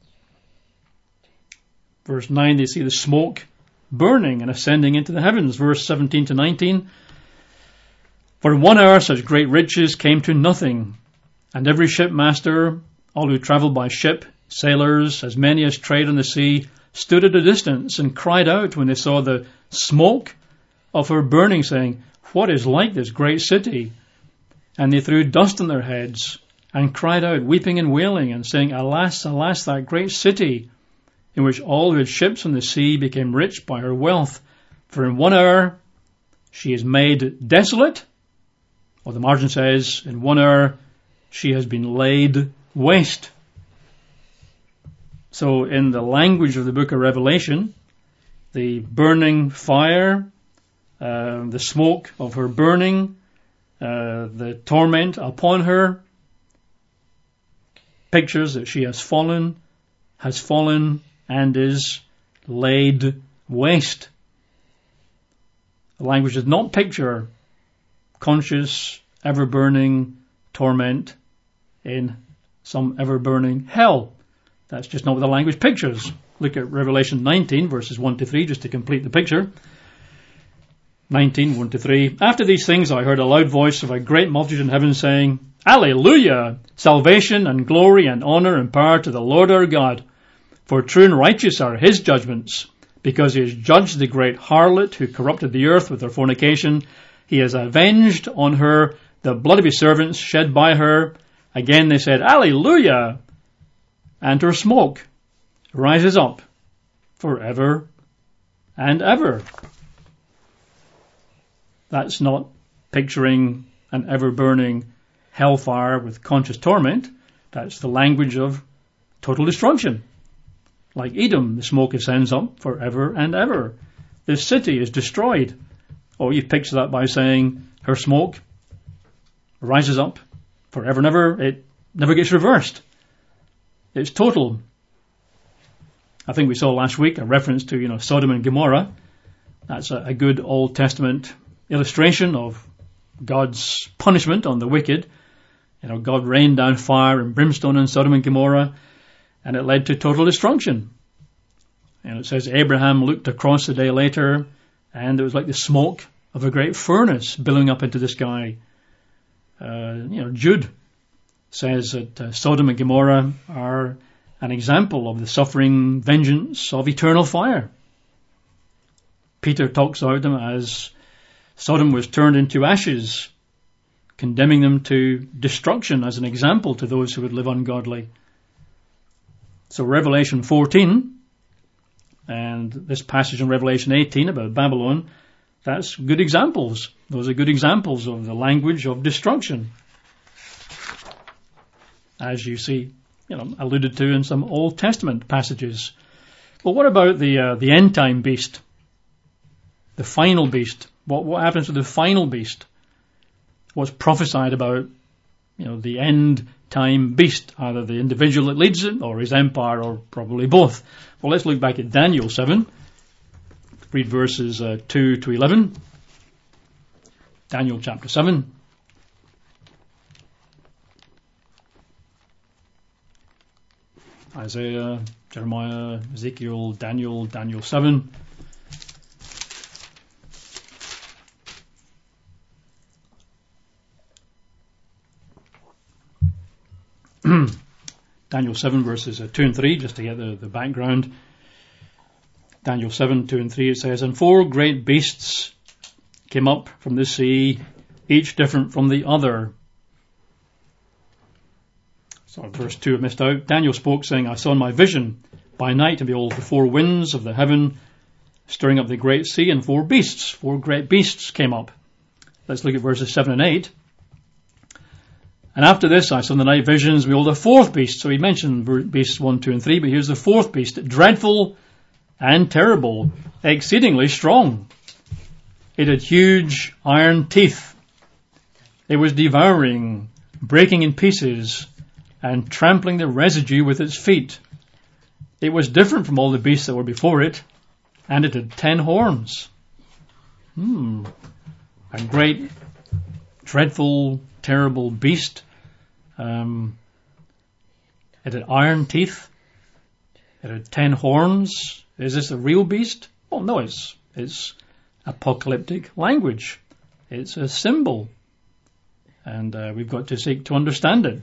they see the smoke burning and ascending into the heavens. Verse 17 to 19, for in 1 hour such great riches came to nothing, and every shipmaster, all who travelled by ship, sailors, as many as trade on the sea, stood at a distance and cried out when they saw the smoke of her burning, saying, What is like this great city? And they threw dust on their heads and cried out, weeping and wailing, and saying, Alas, alas, that great city, in which all who had ships on the sea became rich by her wealth. For in 1 hour she is made desolate, or the margin says, in 1 hour she has been laid waste. So in the language of the book of Revelation, the burning fire, the smoke of her burning, the torment upon her, pictures that she has fallen and is laid waste. The language does not picture conscious, ever-burning torment in some ever-burning hell. That's just not what the language pictures. Look at Revelation 19, verses 1 to 3, just to complete the picture. 19, 1 to 3. After these things I heard a loud voice of a great multitude in heaven saying, Alleluia! Salvation and glory and honor and power to the Lord our God. For true and righteous are his judgments, because he has judged the great harlot who corrupted the earth with her fornication. He has avenged on her the blood of his servants shed by her. Again they said, Alleluia! And her smoke rises up forever and ever. That's not picturing an ever-burning hellfire with conscious torment. That's the language of total destruction. Like Edom, the smoke ascends up forever and ever. This city is destroyed. Or you picture that by saying her smoke rises up forever and ever. It never gets reversed. It's total. I think we saw last week a reference to, Sodom and Gomorrah. That's a good Old Testament illustration of God's punishment on the wicked. God rained down fire and brimstone on Sodom and Gomorrah, and it led to total destruction. And it says Abraham looked across the day later, and it was like the smoke of a great furnace billowing up into the sky. Jude says that Sodom and Gomorrah are an example of the suffering vengeance of eternal fire. Peter talks about them as Sodom was turned into ashes, condemning them to destruction as an example to those who would live ungodly. So Revelation 14 and this passage in Revelation 18 about Babylon, that's good examples. Those are good examples of the language of destruction, as you see, alluded to in some Old Testament passages. Well, what about the end time beast, the final beast? What happens to the final beast? What's prophesied about, the end time beast, either the individual that leads it or his empire or probably both? Well, let's look back at Daniel 7. read verses 2 to 11. Daniel chapter 7. Isaiah, Jeremiah, Ezekiel, Daniel 7. Daniel 7 verses 2 and 3, just to get the background. Daniel 7, 2 and 3, it says, "And 4 great beasts came up from the sea, each different from the other." So verse 2 I missed out. Daniel spoke, saying, "I saw in my vision by night, and behold, the 4 winds of the heaven stirring up the great sea, and 4 beasts, 4 great beasts came up." Let's look at verses 7 and 8. "And after this I saw in the night visions, behold, a 4th beast." So he mentioned beasts 1, 2 and 3, but here's the 4th beast, dreadful and terrible, exceedingly strong. It had huge iron teeth. It was devouring, breaking in pieces, and trampling the residue with its feet. It was different from all the beasts that were before it, and it had 10 horns. A great, dreadful, terrible beast. It had iron teeth. It had 10 horns. Is this a real beast? Oh no, it's apocalyptic language. It's a symbol. And we've got to seek to understand it.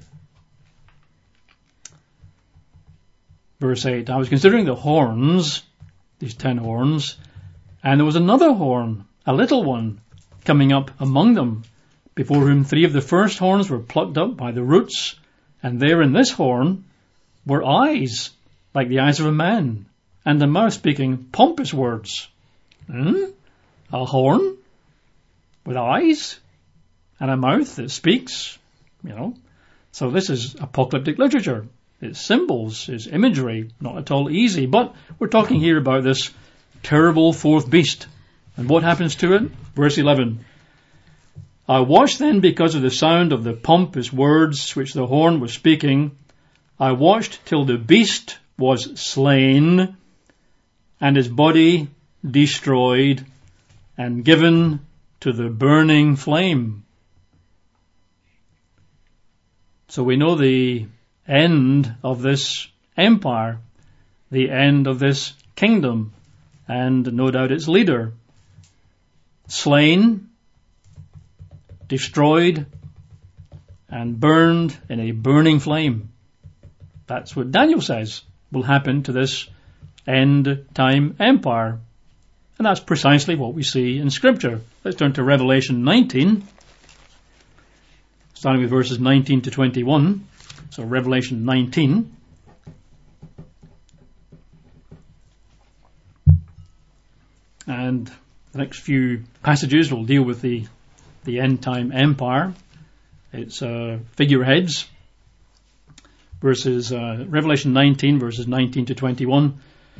Verse 8, "I was considering the horns," these 10 horns, "and there was another horn, a little one, coming up among them, before whom 3 of the first horns were plucked up by the roots, and there in this horn were eyes, like the eyes of a man, and a mouth speaking pompous words." A horn with eyes and a mouth that speaks, So this is apocalyptic literature. It's symbols, it's imagery, not at all easy. But we're talking here about this terrible 4th beast. And what happens to it? Verse 11. "I watched then because of the sound of the pompous words which the horn was speaking. I watched till the beast was slain, and his body destroyed, and given to the burning flame." So we know the end of this empire, the end of this kingdom, and no doubt its leader. Slain, destroyed, and burned in a burning flame. That's what Daniel says will happen to this end-time empire. And that's precisely what we see in Scripture. Let's turn to Revelation 19, starting with verses 19 to 21. So Revelation 19. And the next few passages will deal with the end-time empire. It's figureheads. Revelation 19, verses 19 to 21.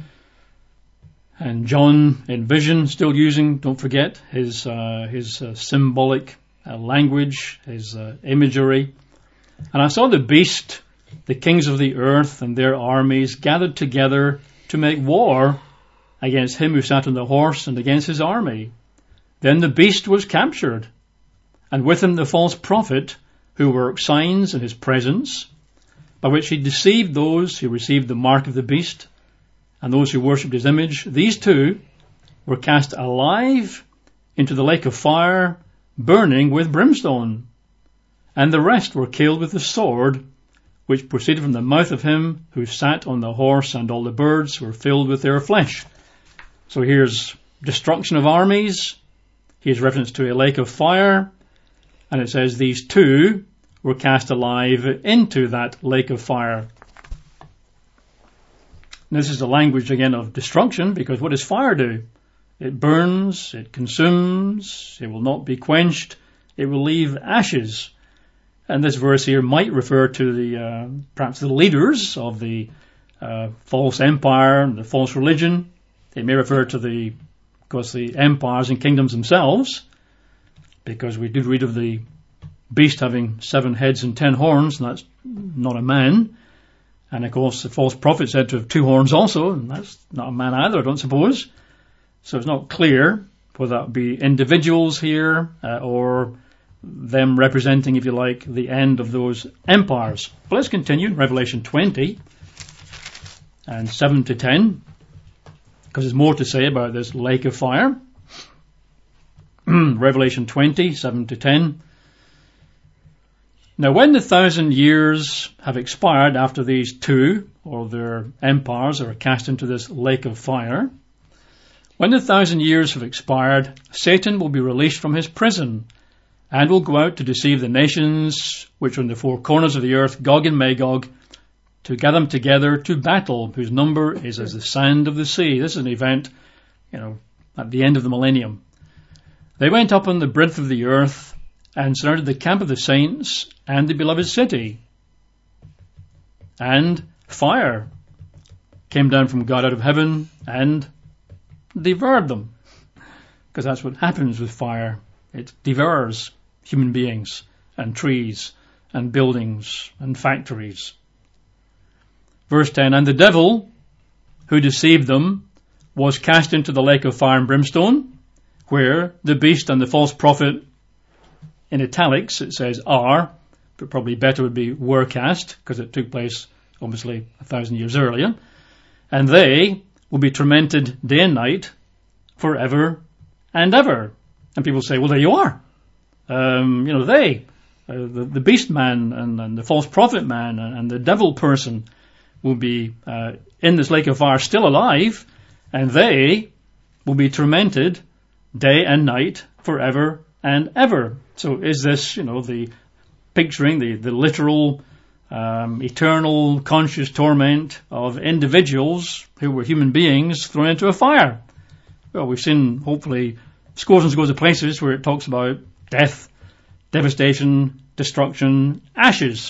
And John in vision, still using, don't forget, his symbolic language, his imagery. "And I saw the beast, the kings of the earth and their armies gathered together to make war against him who sat on the horse and against his army. Then the beast was captured, and with him the false prophet who worked signs in his presence, by which he deceived those who received the mark of the beast and those who worshipped his image. These 2 were cast alive into the lake of fire, burning with brimstone. And the rest were killed with the sword, which proceeded from the mouth of him who sat on the horse, and all the birds were filled with their flesh." So here's destruction of armies. Here's reference to a lake of fire. And it says these 2 were cast alive into that lake of fire. And this is the language again of destruction, because what does fire do? It burns, it consumes, it will not be quenched, it will leave ashes. And this verse here might refer to perhaps the leaders of the false empire and the false religion. It may refer to the empires and kingdoms themselves, because we did read of the beast having 7 heads and 10 horns, and that's not a man. And of course the false prophet said to have 2 horns also, and that's not a man either, I don't suppose. So it's not clear whether that be individuals here or them representing, if you like, the end of those empires. But let's continue in Revelation 20 and 7 to 10, because there's more to say about this lake of fire. Revelation 20, 7 to 10. Now when the 1,000 years have expired after these two, or their empires, are cast into this lake of fire, when the 1,000 years have expired, Satan will be released from his prison and will go out to deceive the nations which are in the four corners of the earth, Gog and Magog, to gather them together to battle, whose number is as the sand of the sea. This is an event, at the end of the millennium. They went up on the breadth of the earth and surrounded the camp of the saints and the beloved city. And fire came down from God out of heaven and devoured them. Because that's what happens with fire. It devours human beings and trees and buildings and factories. Verse 10, and the devil who deceived them was cast into the lake of fire and brimstone, where the beast and the false prophet, in italics it says are, but probably better would be were cast, because it took place obviously 1,000 years earlier, and they will be tormented day and night forever and ever. And people say, well, there you are. The beast man and the false prophet man and the devil person will be in this lake of fire still alive, and they will be tormented day and night forever and ever. So is this, the picturing the literal, eternal conscious torment of individuals who were human beings thrown into a fire? Well, we've seen, hopefully, scores and scores of places where it talks about death, devastation, destruction, ashes.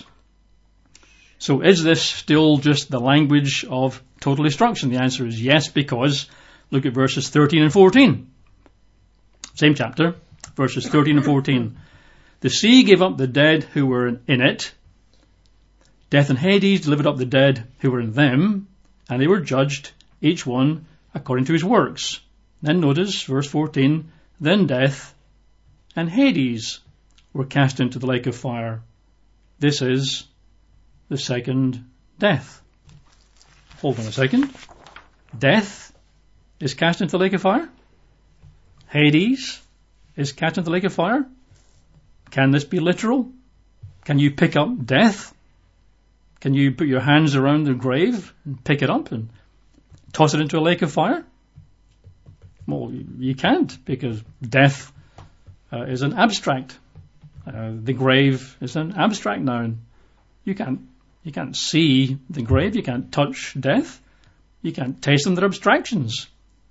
So is this still just the language of total destruction? The answer is yes, because look at verses 13 and 14. Same chapter, verses 13 and 14. The sea gave up the dead who were in it. Death and Hades delivered up the dead who were in them, and they were judged, each one according to his works. Then notice, verse 14, then death and Hades were cast into the lake of fire. This is the second death. Hold on a second. Death is cast into the lake of fire? Hades is cast into the lake of fire? Can this be literal? Can you pick up death? Can you put your hands around the grave and pick it up and toss it into a lake of fire? Well, you can't, because death is an abstract. The grave is an abstract noun. You can't see the grave. You can't touch death. You can't taste them. They're abstractions.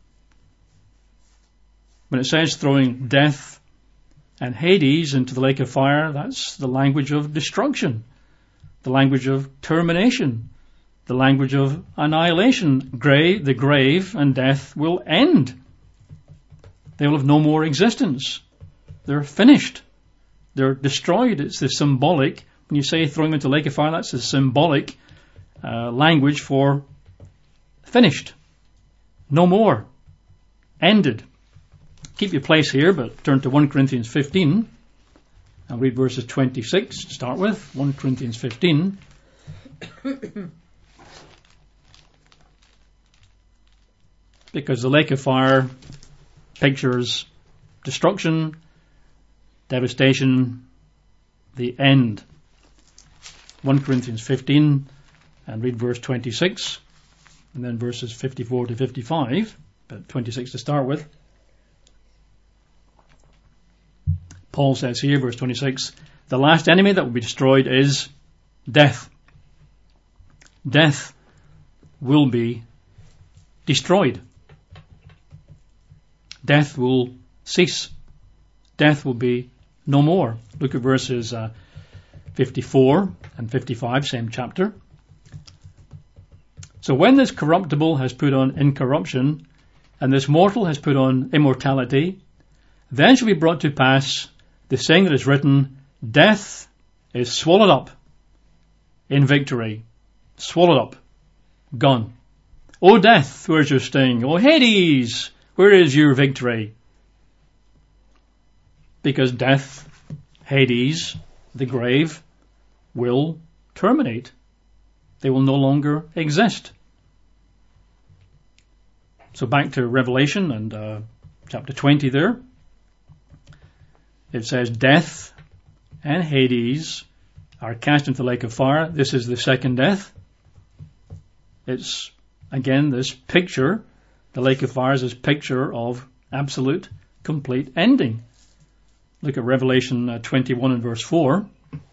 When it says throwing death and Hades into the lake of fire, that's the language of destruction, the language of termination, the language of annihilation. The grave and death will end. They will have no more existence. They're finished. They're destroyed. It's the symbolic. When you say throwing them into the lake of fire, that's the symbolic language for finished. No more. Ended. Keep your place here, but turn to 1 Corinthians 15. I'll read verses 26 to start with. 1 Corinthians 15. Because the lake of fire pictures destruction, devastation, the end. 1 Corinthians 15, and read verse 26, and then verses 54 to 55, but 26 to start with. Paul says here, verse 26, the last enemy that will be destroyed is death. Death will be destroyed. Death will cease. Death will be no more. Look at verses 54 and 55, same chapter. So when this corruptible has put on incorruption, and this mortal has put on immortality, then shall be brought to pass the saying that is written, death is swallowed up in victory. Swallowed up. Gone. O death, where's your sting? O Hades, Where is your victory? Because death, Hades, the grave, will terminate. They will no longer exist. So back to Revelation and chapter 20 there. It says, death and Hades are cast into the lake of fire. This is the second death. It's, again, this picture, the lake of fire is this picture of absolute, complete ending. Look at Revelation 21 and verse 4.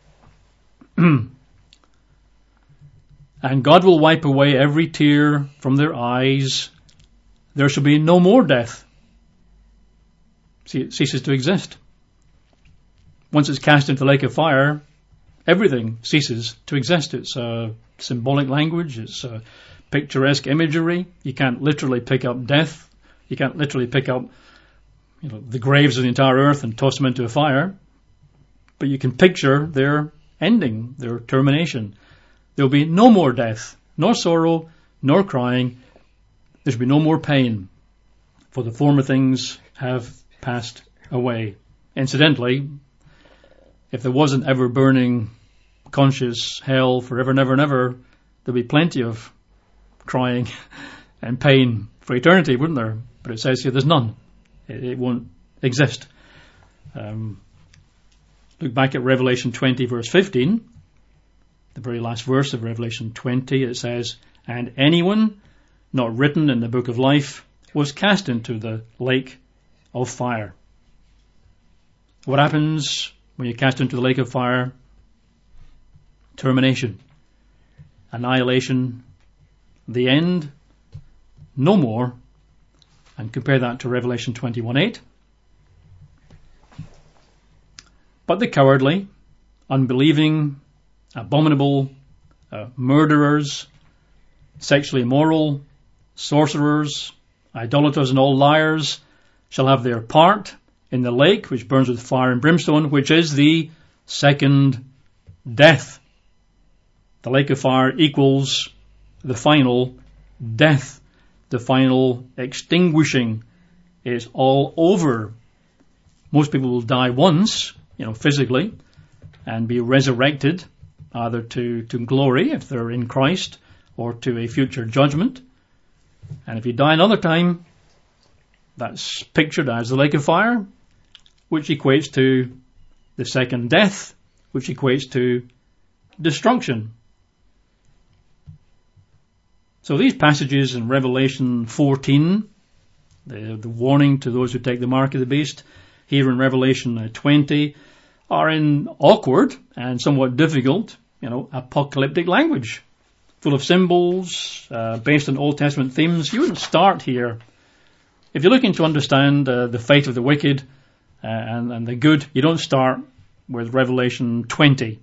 And God will wipe away every tear from their eyes. There shall be no more death. See, it ceases to exist. Once it's cast into the lake of fire, everything ceases to exist. It's symbolic language. It's picturesque imagery. You can't literally pick up death. You can't literally pick up the graves of the entire earth and toss them into a fire. But you can picture their ending, their termination. There will be no more death, nor sorrow, nor crying. There shall be no more pain, for the former things have passed away. Incidentally, if there wasn't ever burning, conscious hell forever and ever and ever, there'd be plenty of crying and pain for eternity, wouldn't there? But it says here there's none. It won't exist. Look back at Revelation 20 verse 15, the very last verse of Revelation 20. It says, and anyone not written in the book of life was cast into the lake of fire. What happens when you're cast into the lake of fire? Termination, annihilation, the end, no more. And compare that to Revelation 21:8. But the cowardly, unbelieving, abominable, murderers, sexually immoral, sorcerers, idolaters, and all liars shall have their part in the lake which burns with fire and brimstone, which is the second death. The lake of fire equals the final death, the final extinguishing. It's all over. Most people will die once, physically, and be resurrected either to glory if they're in Christ, or to a future judgment. And if you die another time, that's pictured as the lake of fire, which equates to the second death, which equates to destruction. So these passages in Revelation 14, the warning to those who take the mark of the beast, here in Revelation 20, are in awkward and somewhat difficult, apocalyptic language, full of symbols, based on Old Testament themes. You wouldn't start here. If you're looking to understand the fate of the wicked and the good, you don't start with Revelation 20.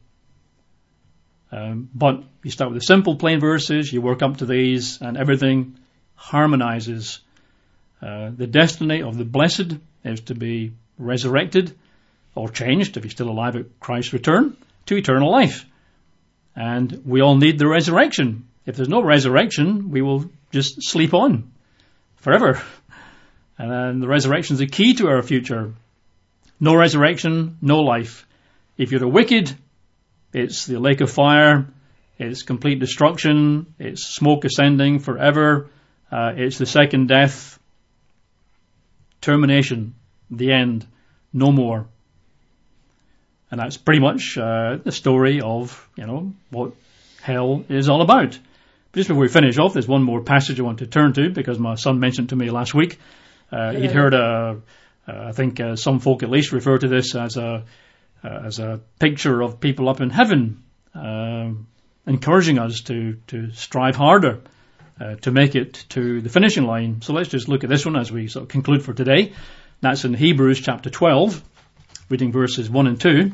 But you start with the simple, plain verses, you work up to these, and everything harmonizes. The destiny of the blessed is to be resurrected, or changed, if he's still alive at Christ's return, to eternal life. And we all need the resurrection. If there's no resurrection, we will just sleep on forever. And then the resurrection is the key to our future. No resurrection, no life. If you're the wicked, it's the lake of fire, it's complete destruction, it's smoke ascending forever, it's the second death, termination, the end, no more. And that's pretty much the story of, what hell is all about. But just before we finish off, there's one more passage I want to turn to, because my son mentioned to me last week. He'd heard I think some folk at least refer to this as a picture of people up in heaven, encouraging us to strive harder to make it to the finishing line. So let's just look at this one as we sort of conclude for today. That's in Hebrews chapter 12, reading verses 1 and 2.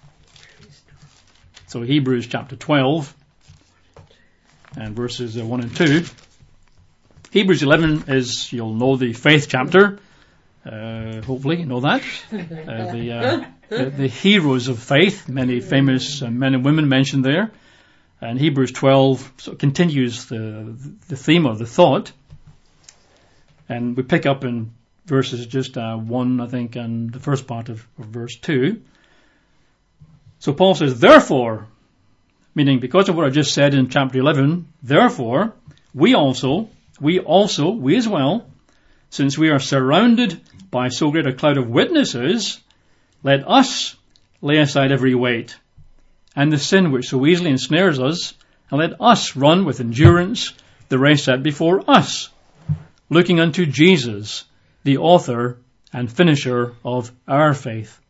So Hebrews chapter 12 and verses 1 and 2. Hebrews 11 is, you'll know, the faith chapter. Hopefully you know that. The heroes of faith, many famous men and women mentioned there. And Hebrews 12 sort of continues the theme of the thought. And we pick up in verses just 1, I think, and the first part of verse 2. So Paul says, therefore, meaning because of what I just said in chapter 11, therefore, we as well, since we are surrounded by so great a cloud of witnesses, let us lay aside every weight and the sin which so easily ensnares us, and let us run with endurance the race set before us, looking unto Jesus, the author and finisher of our faith.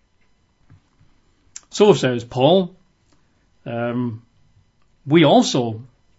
So says Paul, we also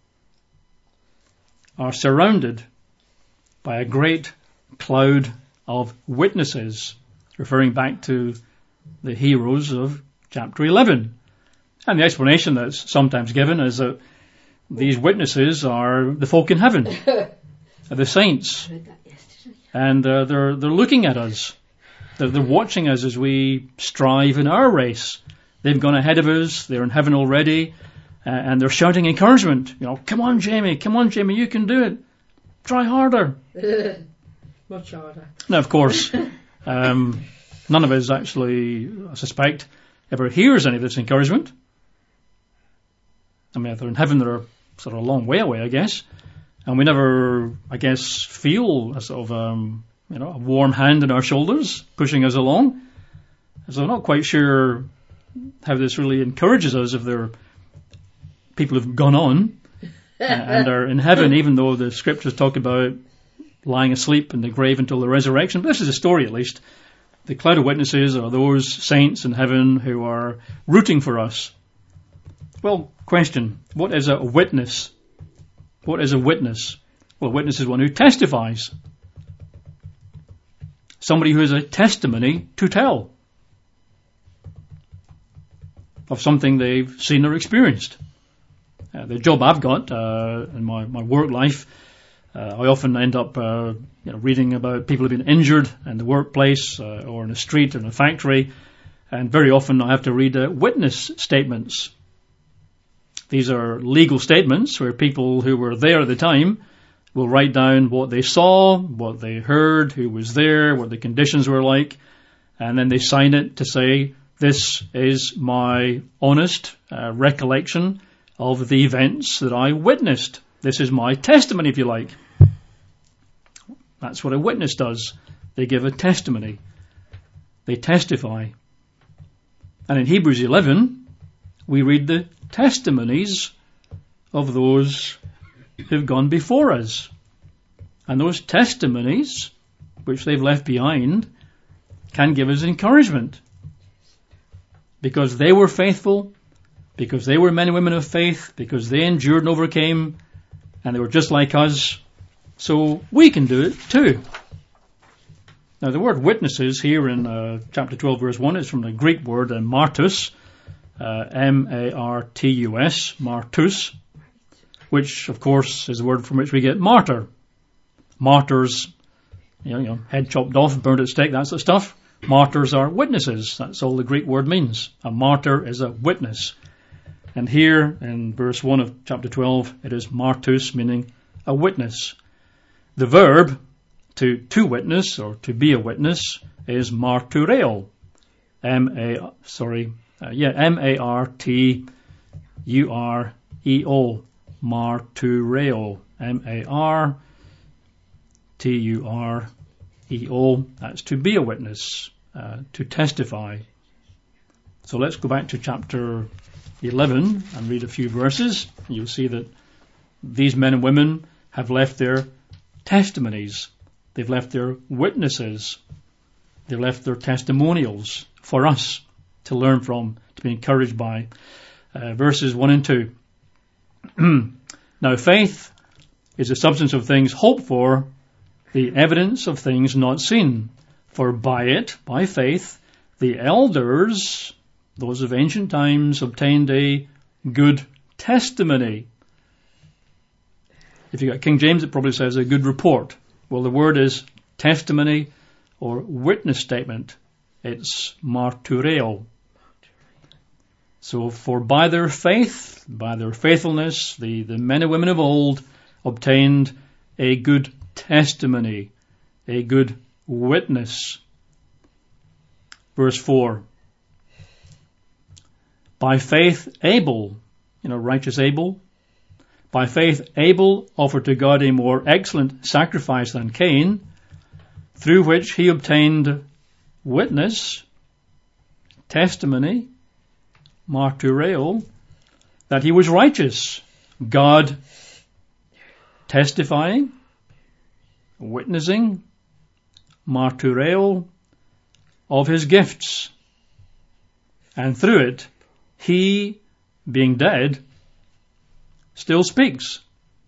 are surrounded by a great cloud of witnesses, referring back to the heroes of chapter 11. And the explanation that's sometimes given is that these witnesses are the folk in heaven, the saints, and they're looking at us. They're watching us as we strive in our race. They've gone ahead of us. They're in heaven already, and they're shouting encouragement. Come on, Jamie, you can do it. Try harder. Much harder. Now, of course, none of us actually, I suspect, ever hears any of this encouragement. I mean, if they're in heaven, they're sort of a long way away, I guess. And we never, I guess, feel a sort of, a warm hand on our shoulders pushing us along. So I'm not quite sure how this really encourages us if they're people who've gone on and are in heaven, even though the scriptures talk about lying asleep in the grave until the resurrection. But this is a story, at least. The cloud of witnesses are those saints in heaven who are rooting for us. Well, question, what is a witness? What is a witness? Well, a witness is one who testifies. Somebody who has a testimony to tell of something they've seen or experienced. The job I've got in my work life, I often end up reading about people who've been injured in the workplace or in a street or in a factory, and very often I have to read witness statements. These are legal statements where people who were there at the time will write down what they saw, what they heard, who was there, what the conditions were like, and then they sign it to say, this is my honest recollection of the events that I witnessed. This is my testimony, if you like. That's what a witness does. They give a testimony. They testify. And in Hebrews 11, we read the testimonies of those who've gone before us. And those testimonies, which they've left behind, can give us encouragement. Because they were faithful, because they were men and women of faith, because they endured and overcame, and they were just like us, so we can do it too. Now the word witnesses here in chapter 12 verse 1 is from the Greek word martus, M-A-R-T-U-S, martus, which of course is the word from which we get martyr. Martyrs, head chopped off, burned at stake, that sort of stuff. Martyrs are witnesses. That's all the Greek word means. A martyr is a witness. And here in verse 1 of chapter 12, it is martus, meaning a witness. The verb to witness or to be a witness is martureo. M-A-R-T-U-R-E-O. Martureo. M-A-R-T-U-R-E-O. That's to be a witness, to testify. So let's go back to chapter 11 and read a few verses. You'll see that these men and women have left their testimonies. They've left their witnesses. They've left their testimonials for us to learn from, to be encouraged by. Verses 1 and 2. Now faith is the substance of things hoped for, the evidence of things not seen. For by it, by faith, the elders, those of ancient times, obtained a good testimony. If you got King James, it probably says a good report. Well, the word is testimony or witness statement. It's martureo. So for by their faith, by their faithfulness, the men and women of old obtained a good testimony. a good witness. Verse 4. By faith Abel, righteous Abel, by faith Abel offered to God a more excellent sacrifice than Cain, through which he obtained witness, testimony, martyreo, that he was righteous, God testifying, witnessing, martyreo, of his gifts. And through it, he, being dead, still speaks.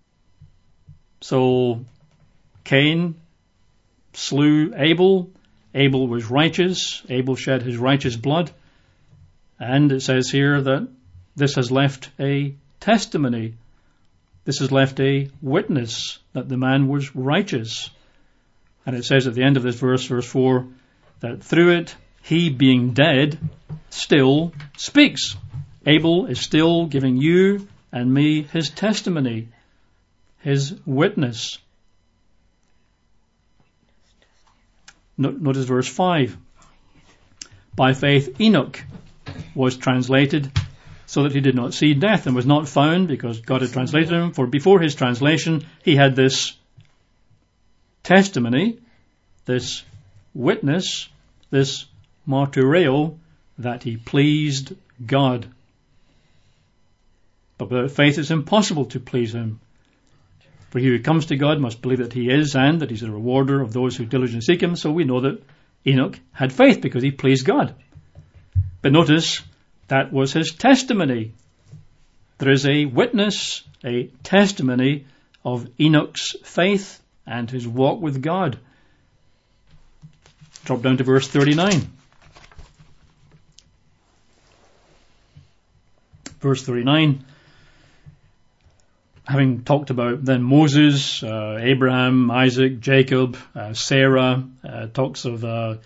So, Cain slew Abel. Abel was righteous. Abel shed his righteous blood. And it says here that this has left a testimony. This has left a witness that the man was righteous. And it says at the end of this verse, verse 4, that through it, he being dead still speaks. Abel is still giving you and me his testimony, his witness. Notice verse 5. By faith Enoch was translated so that he did not see death and was not found because God had translated him. For before his translation he had this testimony, this witness, this martyreo, that he pleased God. But without faith it's impossible to please him. For he who comes to God must believe that he is and that he's a rewarder of those who diligently seek him. So we know that Enoch had faith because he pleased God. But notice, that was his testimony. There is a witness, a testimony of Enoch's faith and his walk with God. Drop down to verse 39. Verse 39. Having talked about then Moses, Abraham, Isaac, Jacob, Sarah, talks of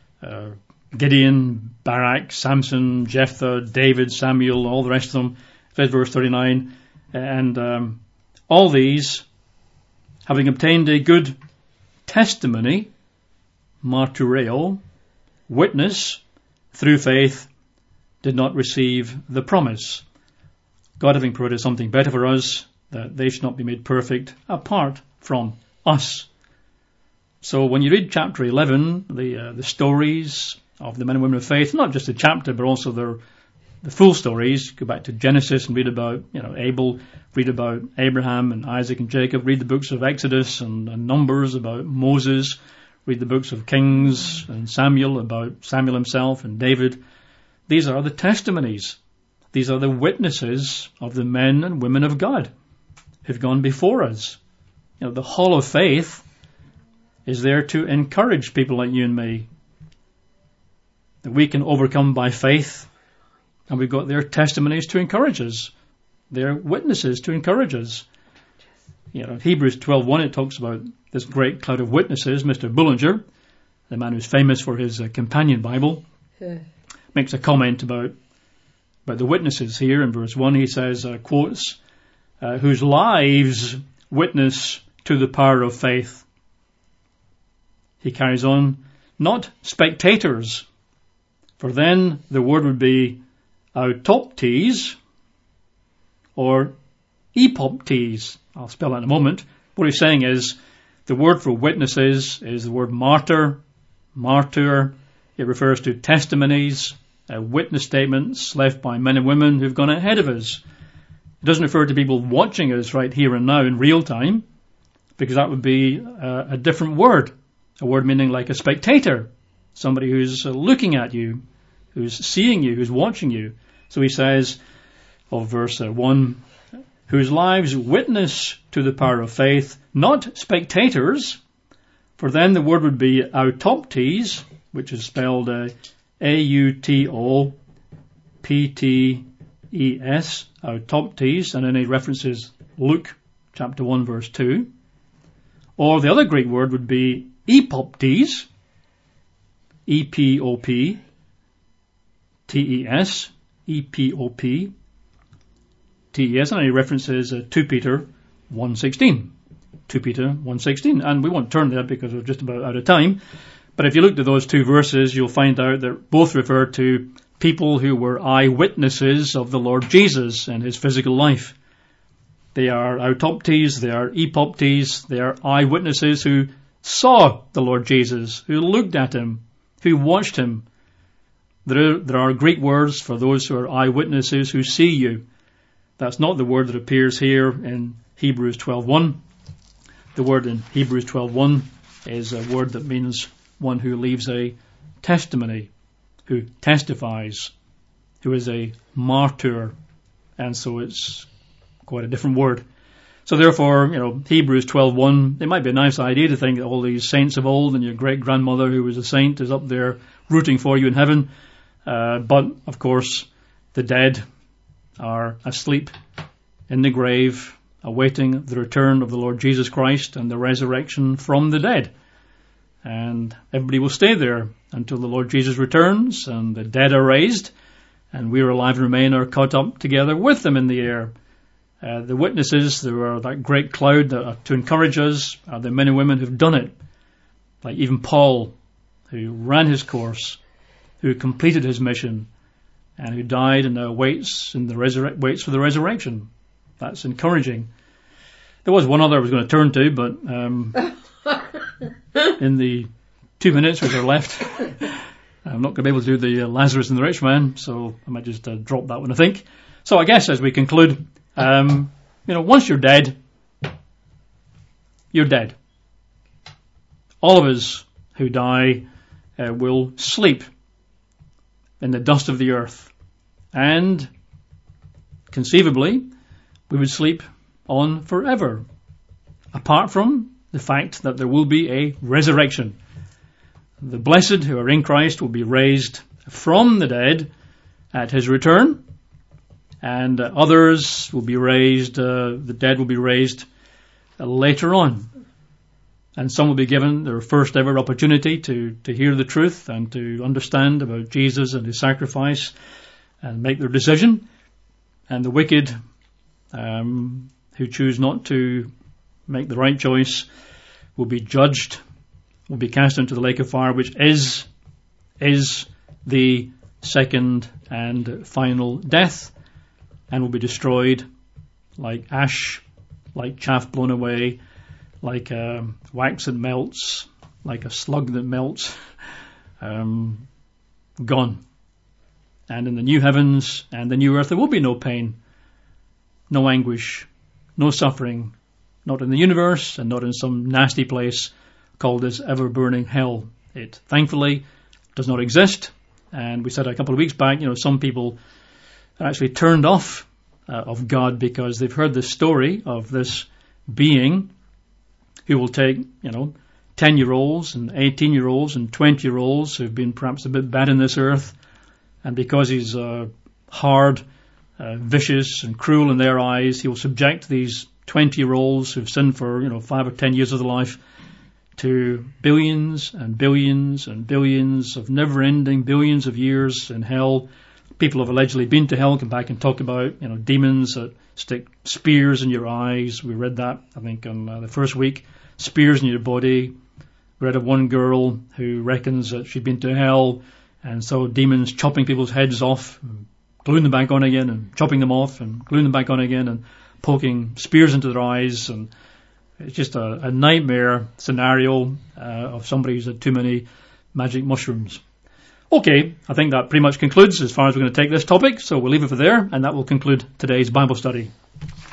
Gideon, Barak, Samson, Jephthah, David, Samuel, all the rest of them. Says verse 39, and all these, having obtained a good testimony, martyreo, witness, through faith, did not receive the promise. God having provided something better for us, that they should not be made perfect apart from us. So when you read chapter 11, the stories of the men and women of faith, not just the chapter, but also the full stories, go back to Genesis and read about Abel, read about Abraham and Isaac and Jacob, read the books of Exodus and Numbers about Moses, read the books of Kings and Samuel about Samuel himself and David. These are the testimonies. These are the witnesses of the men and women of God who've gone before us. The hall of faith is there to encourage people like you and me, that we can overcome by faith, and we've got their testimonies to encourage us, their witnesses to encourage us. Hebrews 12:1, it talks about this great cloud of witnesses. Mr. Bullinger, the man who's famous for his companion Bible, makes a comment about the witnesses here. In verse 1 he says, quotes, whose lives witness to the power of faith. He carries on, not spectators, for then the word would be autoptes or epoptes. I'll spell that in a moment. What he's saying is the word for witnesses is the word martyr. It refers to testimonies, witness statements left by men and women who've gone ahead of us. It doesn't refer to people watching us right here and now in real time, because that would be a different word, a word meaning like a spectator, somebody who's looking at you, who's seeing you, who's watching you. So he says of verse 1, whose lives witness to the power of faith, not spectators, for then the word would be autoptes, which is spelled A-U-T-O-P-T-E-S, autoptes, and then he references Luke chapter 1 verse 2. Or the other Greek word would be epoptes, E-P-O-P-T-E-S, E-P-O-P-T-E-S, and he references 2 Peter 1:16. 2 Peter 1:16. And we won't turn there because we're just about out of time. But if you look at those two verses, you'll find out that both refer to people who were eyewitnesses of the Lord Jesus and his physical life. They are autoptes, they are epoptes, they are eyewitnesses who saw the Lord Jesus, who looked at him, who watched him. There are Greek words for those who are eyewitnesses who see you. That's not the word that appears here in Hebrews 12:1. The word in Hebrews 12:1 is a word that means one who leaves a testimony, who testifies, who is a martyr. And so it's quite a different word. So therefore, Hebrews 12:1, it might be a nice idea to think that all these saints of old and your great-grandmother who was a saint is up there rooting for you in heaven. But, of course, the dead are asleep in the grave, awaiting the return of the Lord Jesus Christ and the resurrection from the dead. And everybody will stay there until the Lord Jesus returns and the dead are raised and we are alive and remain are caught up together with them in the air. The witnesses, there are that great cloud that are to encourage us, are the men and women who've done it. Like even Paul, who ran his course, who completed his mission, and who died and now waits for the resurrection. That's encouraging. There was one other I was going to turn to, but in the 2 minutes which are left, I'm not going to be able to do the Lazarus and the rich man, so I might just drop that one, I think. So I guess as we conclude, once you're dead, you're dead. All of us who die will sleep in the dust of the earth. And conceivably, we would sleep on forever, apart from the fact that there will be a resurrection. The blessed who are in Christ will be raised from the dead at his return, and others will be raised, the dead will be raised later on. And some will be given their first ever opportunity to hear the truth and to understand about Jesus and his sacrifice and make their decision. And the wicked who choose not to make the right choice will be judged, will be cast into the lake of fire, which is the second and final death, and will be destroyed like ash, like chaff blown away, like wax that melts, like a slug that melts, gone. And in the new heavens and the new earth there will be no pain, no anguish, no suffering, not in the universe and not in some nasty place called this ever-burning hell. It thankfully does not exist. And we said a couple of weeks back, some people are actually turned off of God because they've heard the story of this being who will take, 10-year-olds and 18-year-olds and 20-year-olds who've been perhaps a bit bad in this earth, and because he's hard, vicious and cruel in their eyes, he will subject these 20-year-olds who've sinned for, 5 or 10 years of their life to billions and billions and billions of never-ending billions of years in hell. People have allegedly been to hell, come back and talk about, demons that stick spears in your eyes. We read that, I think, on the first week. Spears in your body. We read of one girl who reckons that she'd been to hell, and so demons chopping people's heads off, and gluing them back on again, and chopping them off, and gluing them back on again, and poking spears into their eyes. And it's just a nightmare scenario of somebody who's had too many magic mushrooms. Okay, I think that pretty much concludes as far as we're going to take this topic, so we'll leave it for there, and that will conclude today's Bible study.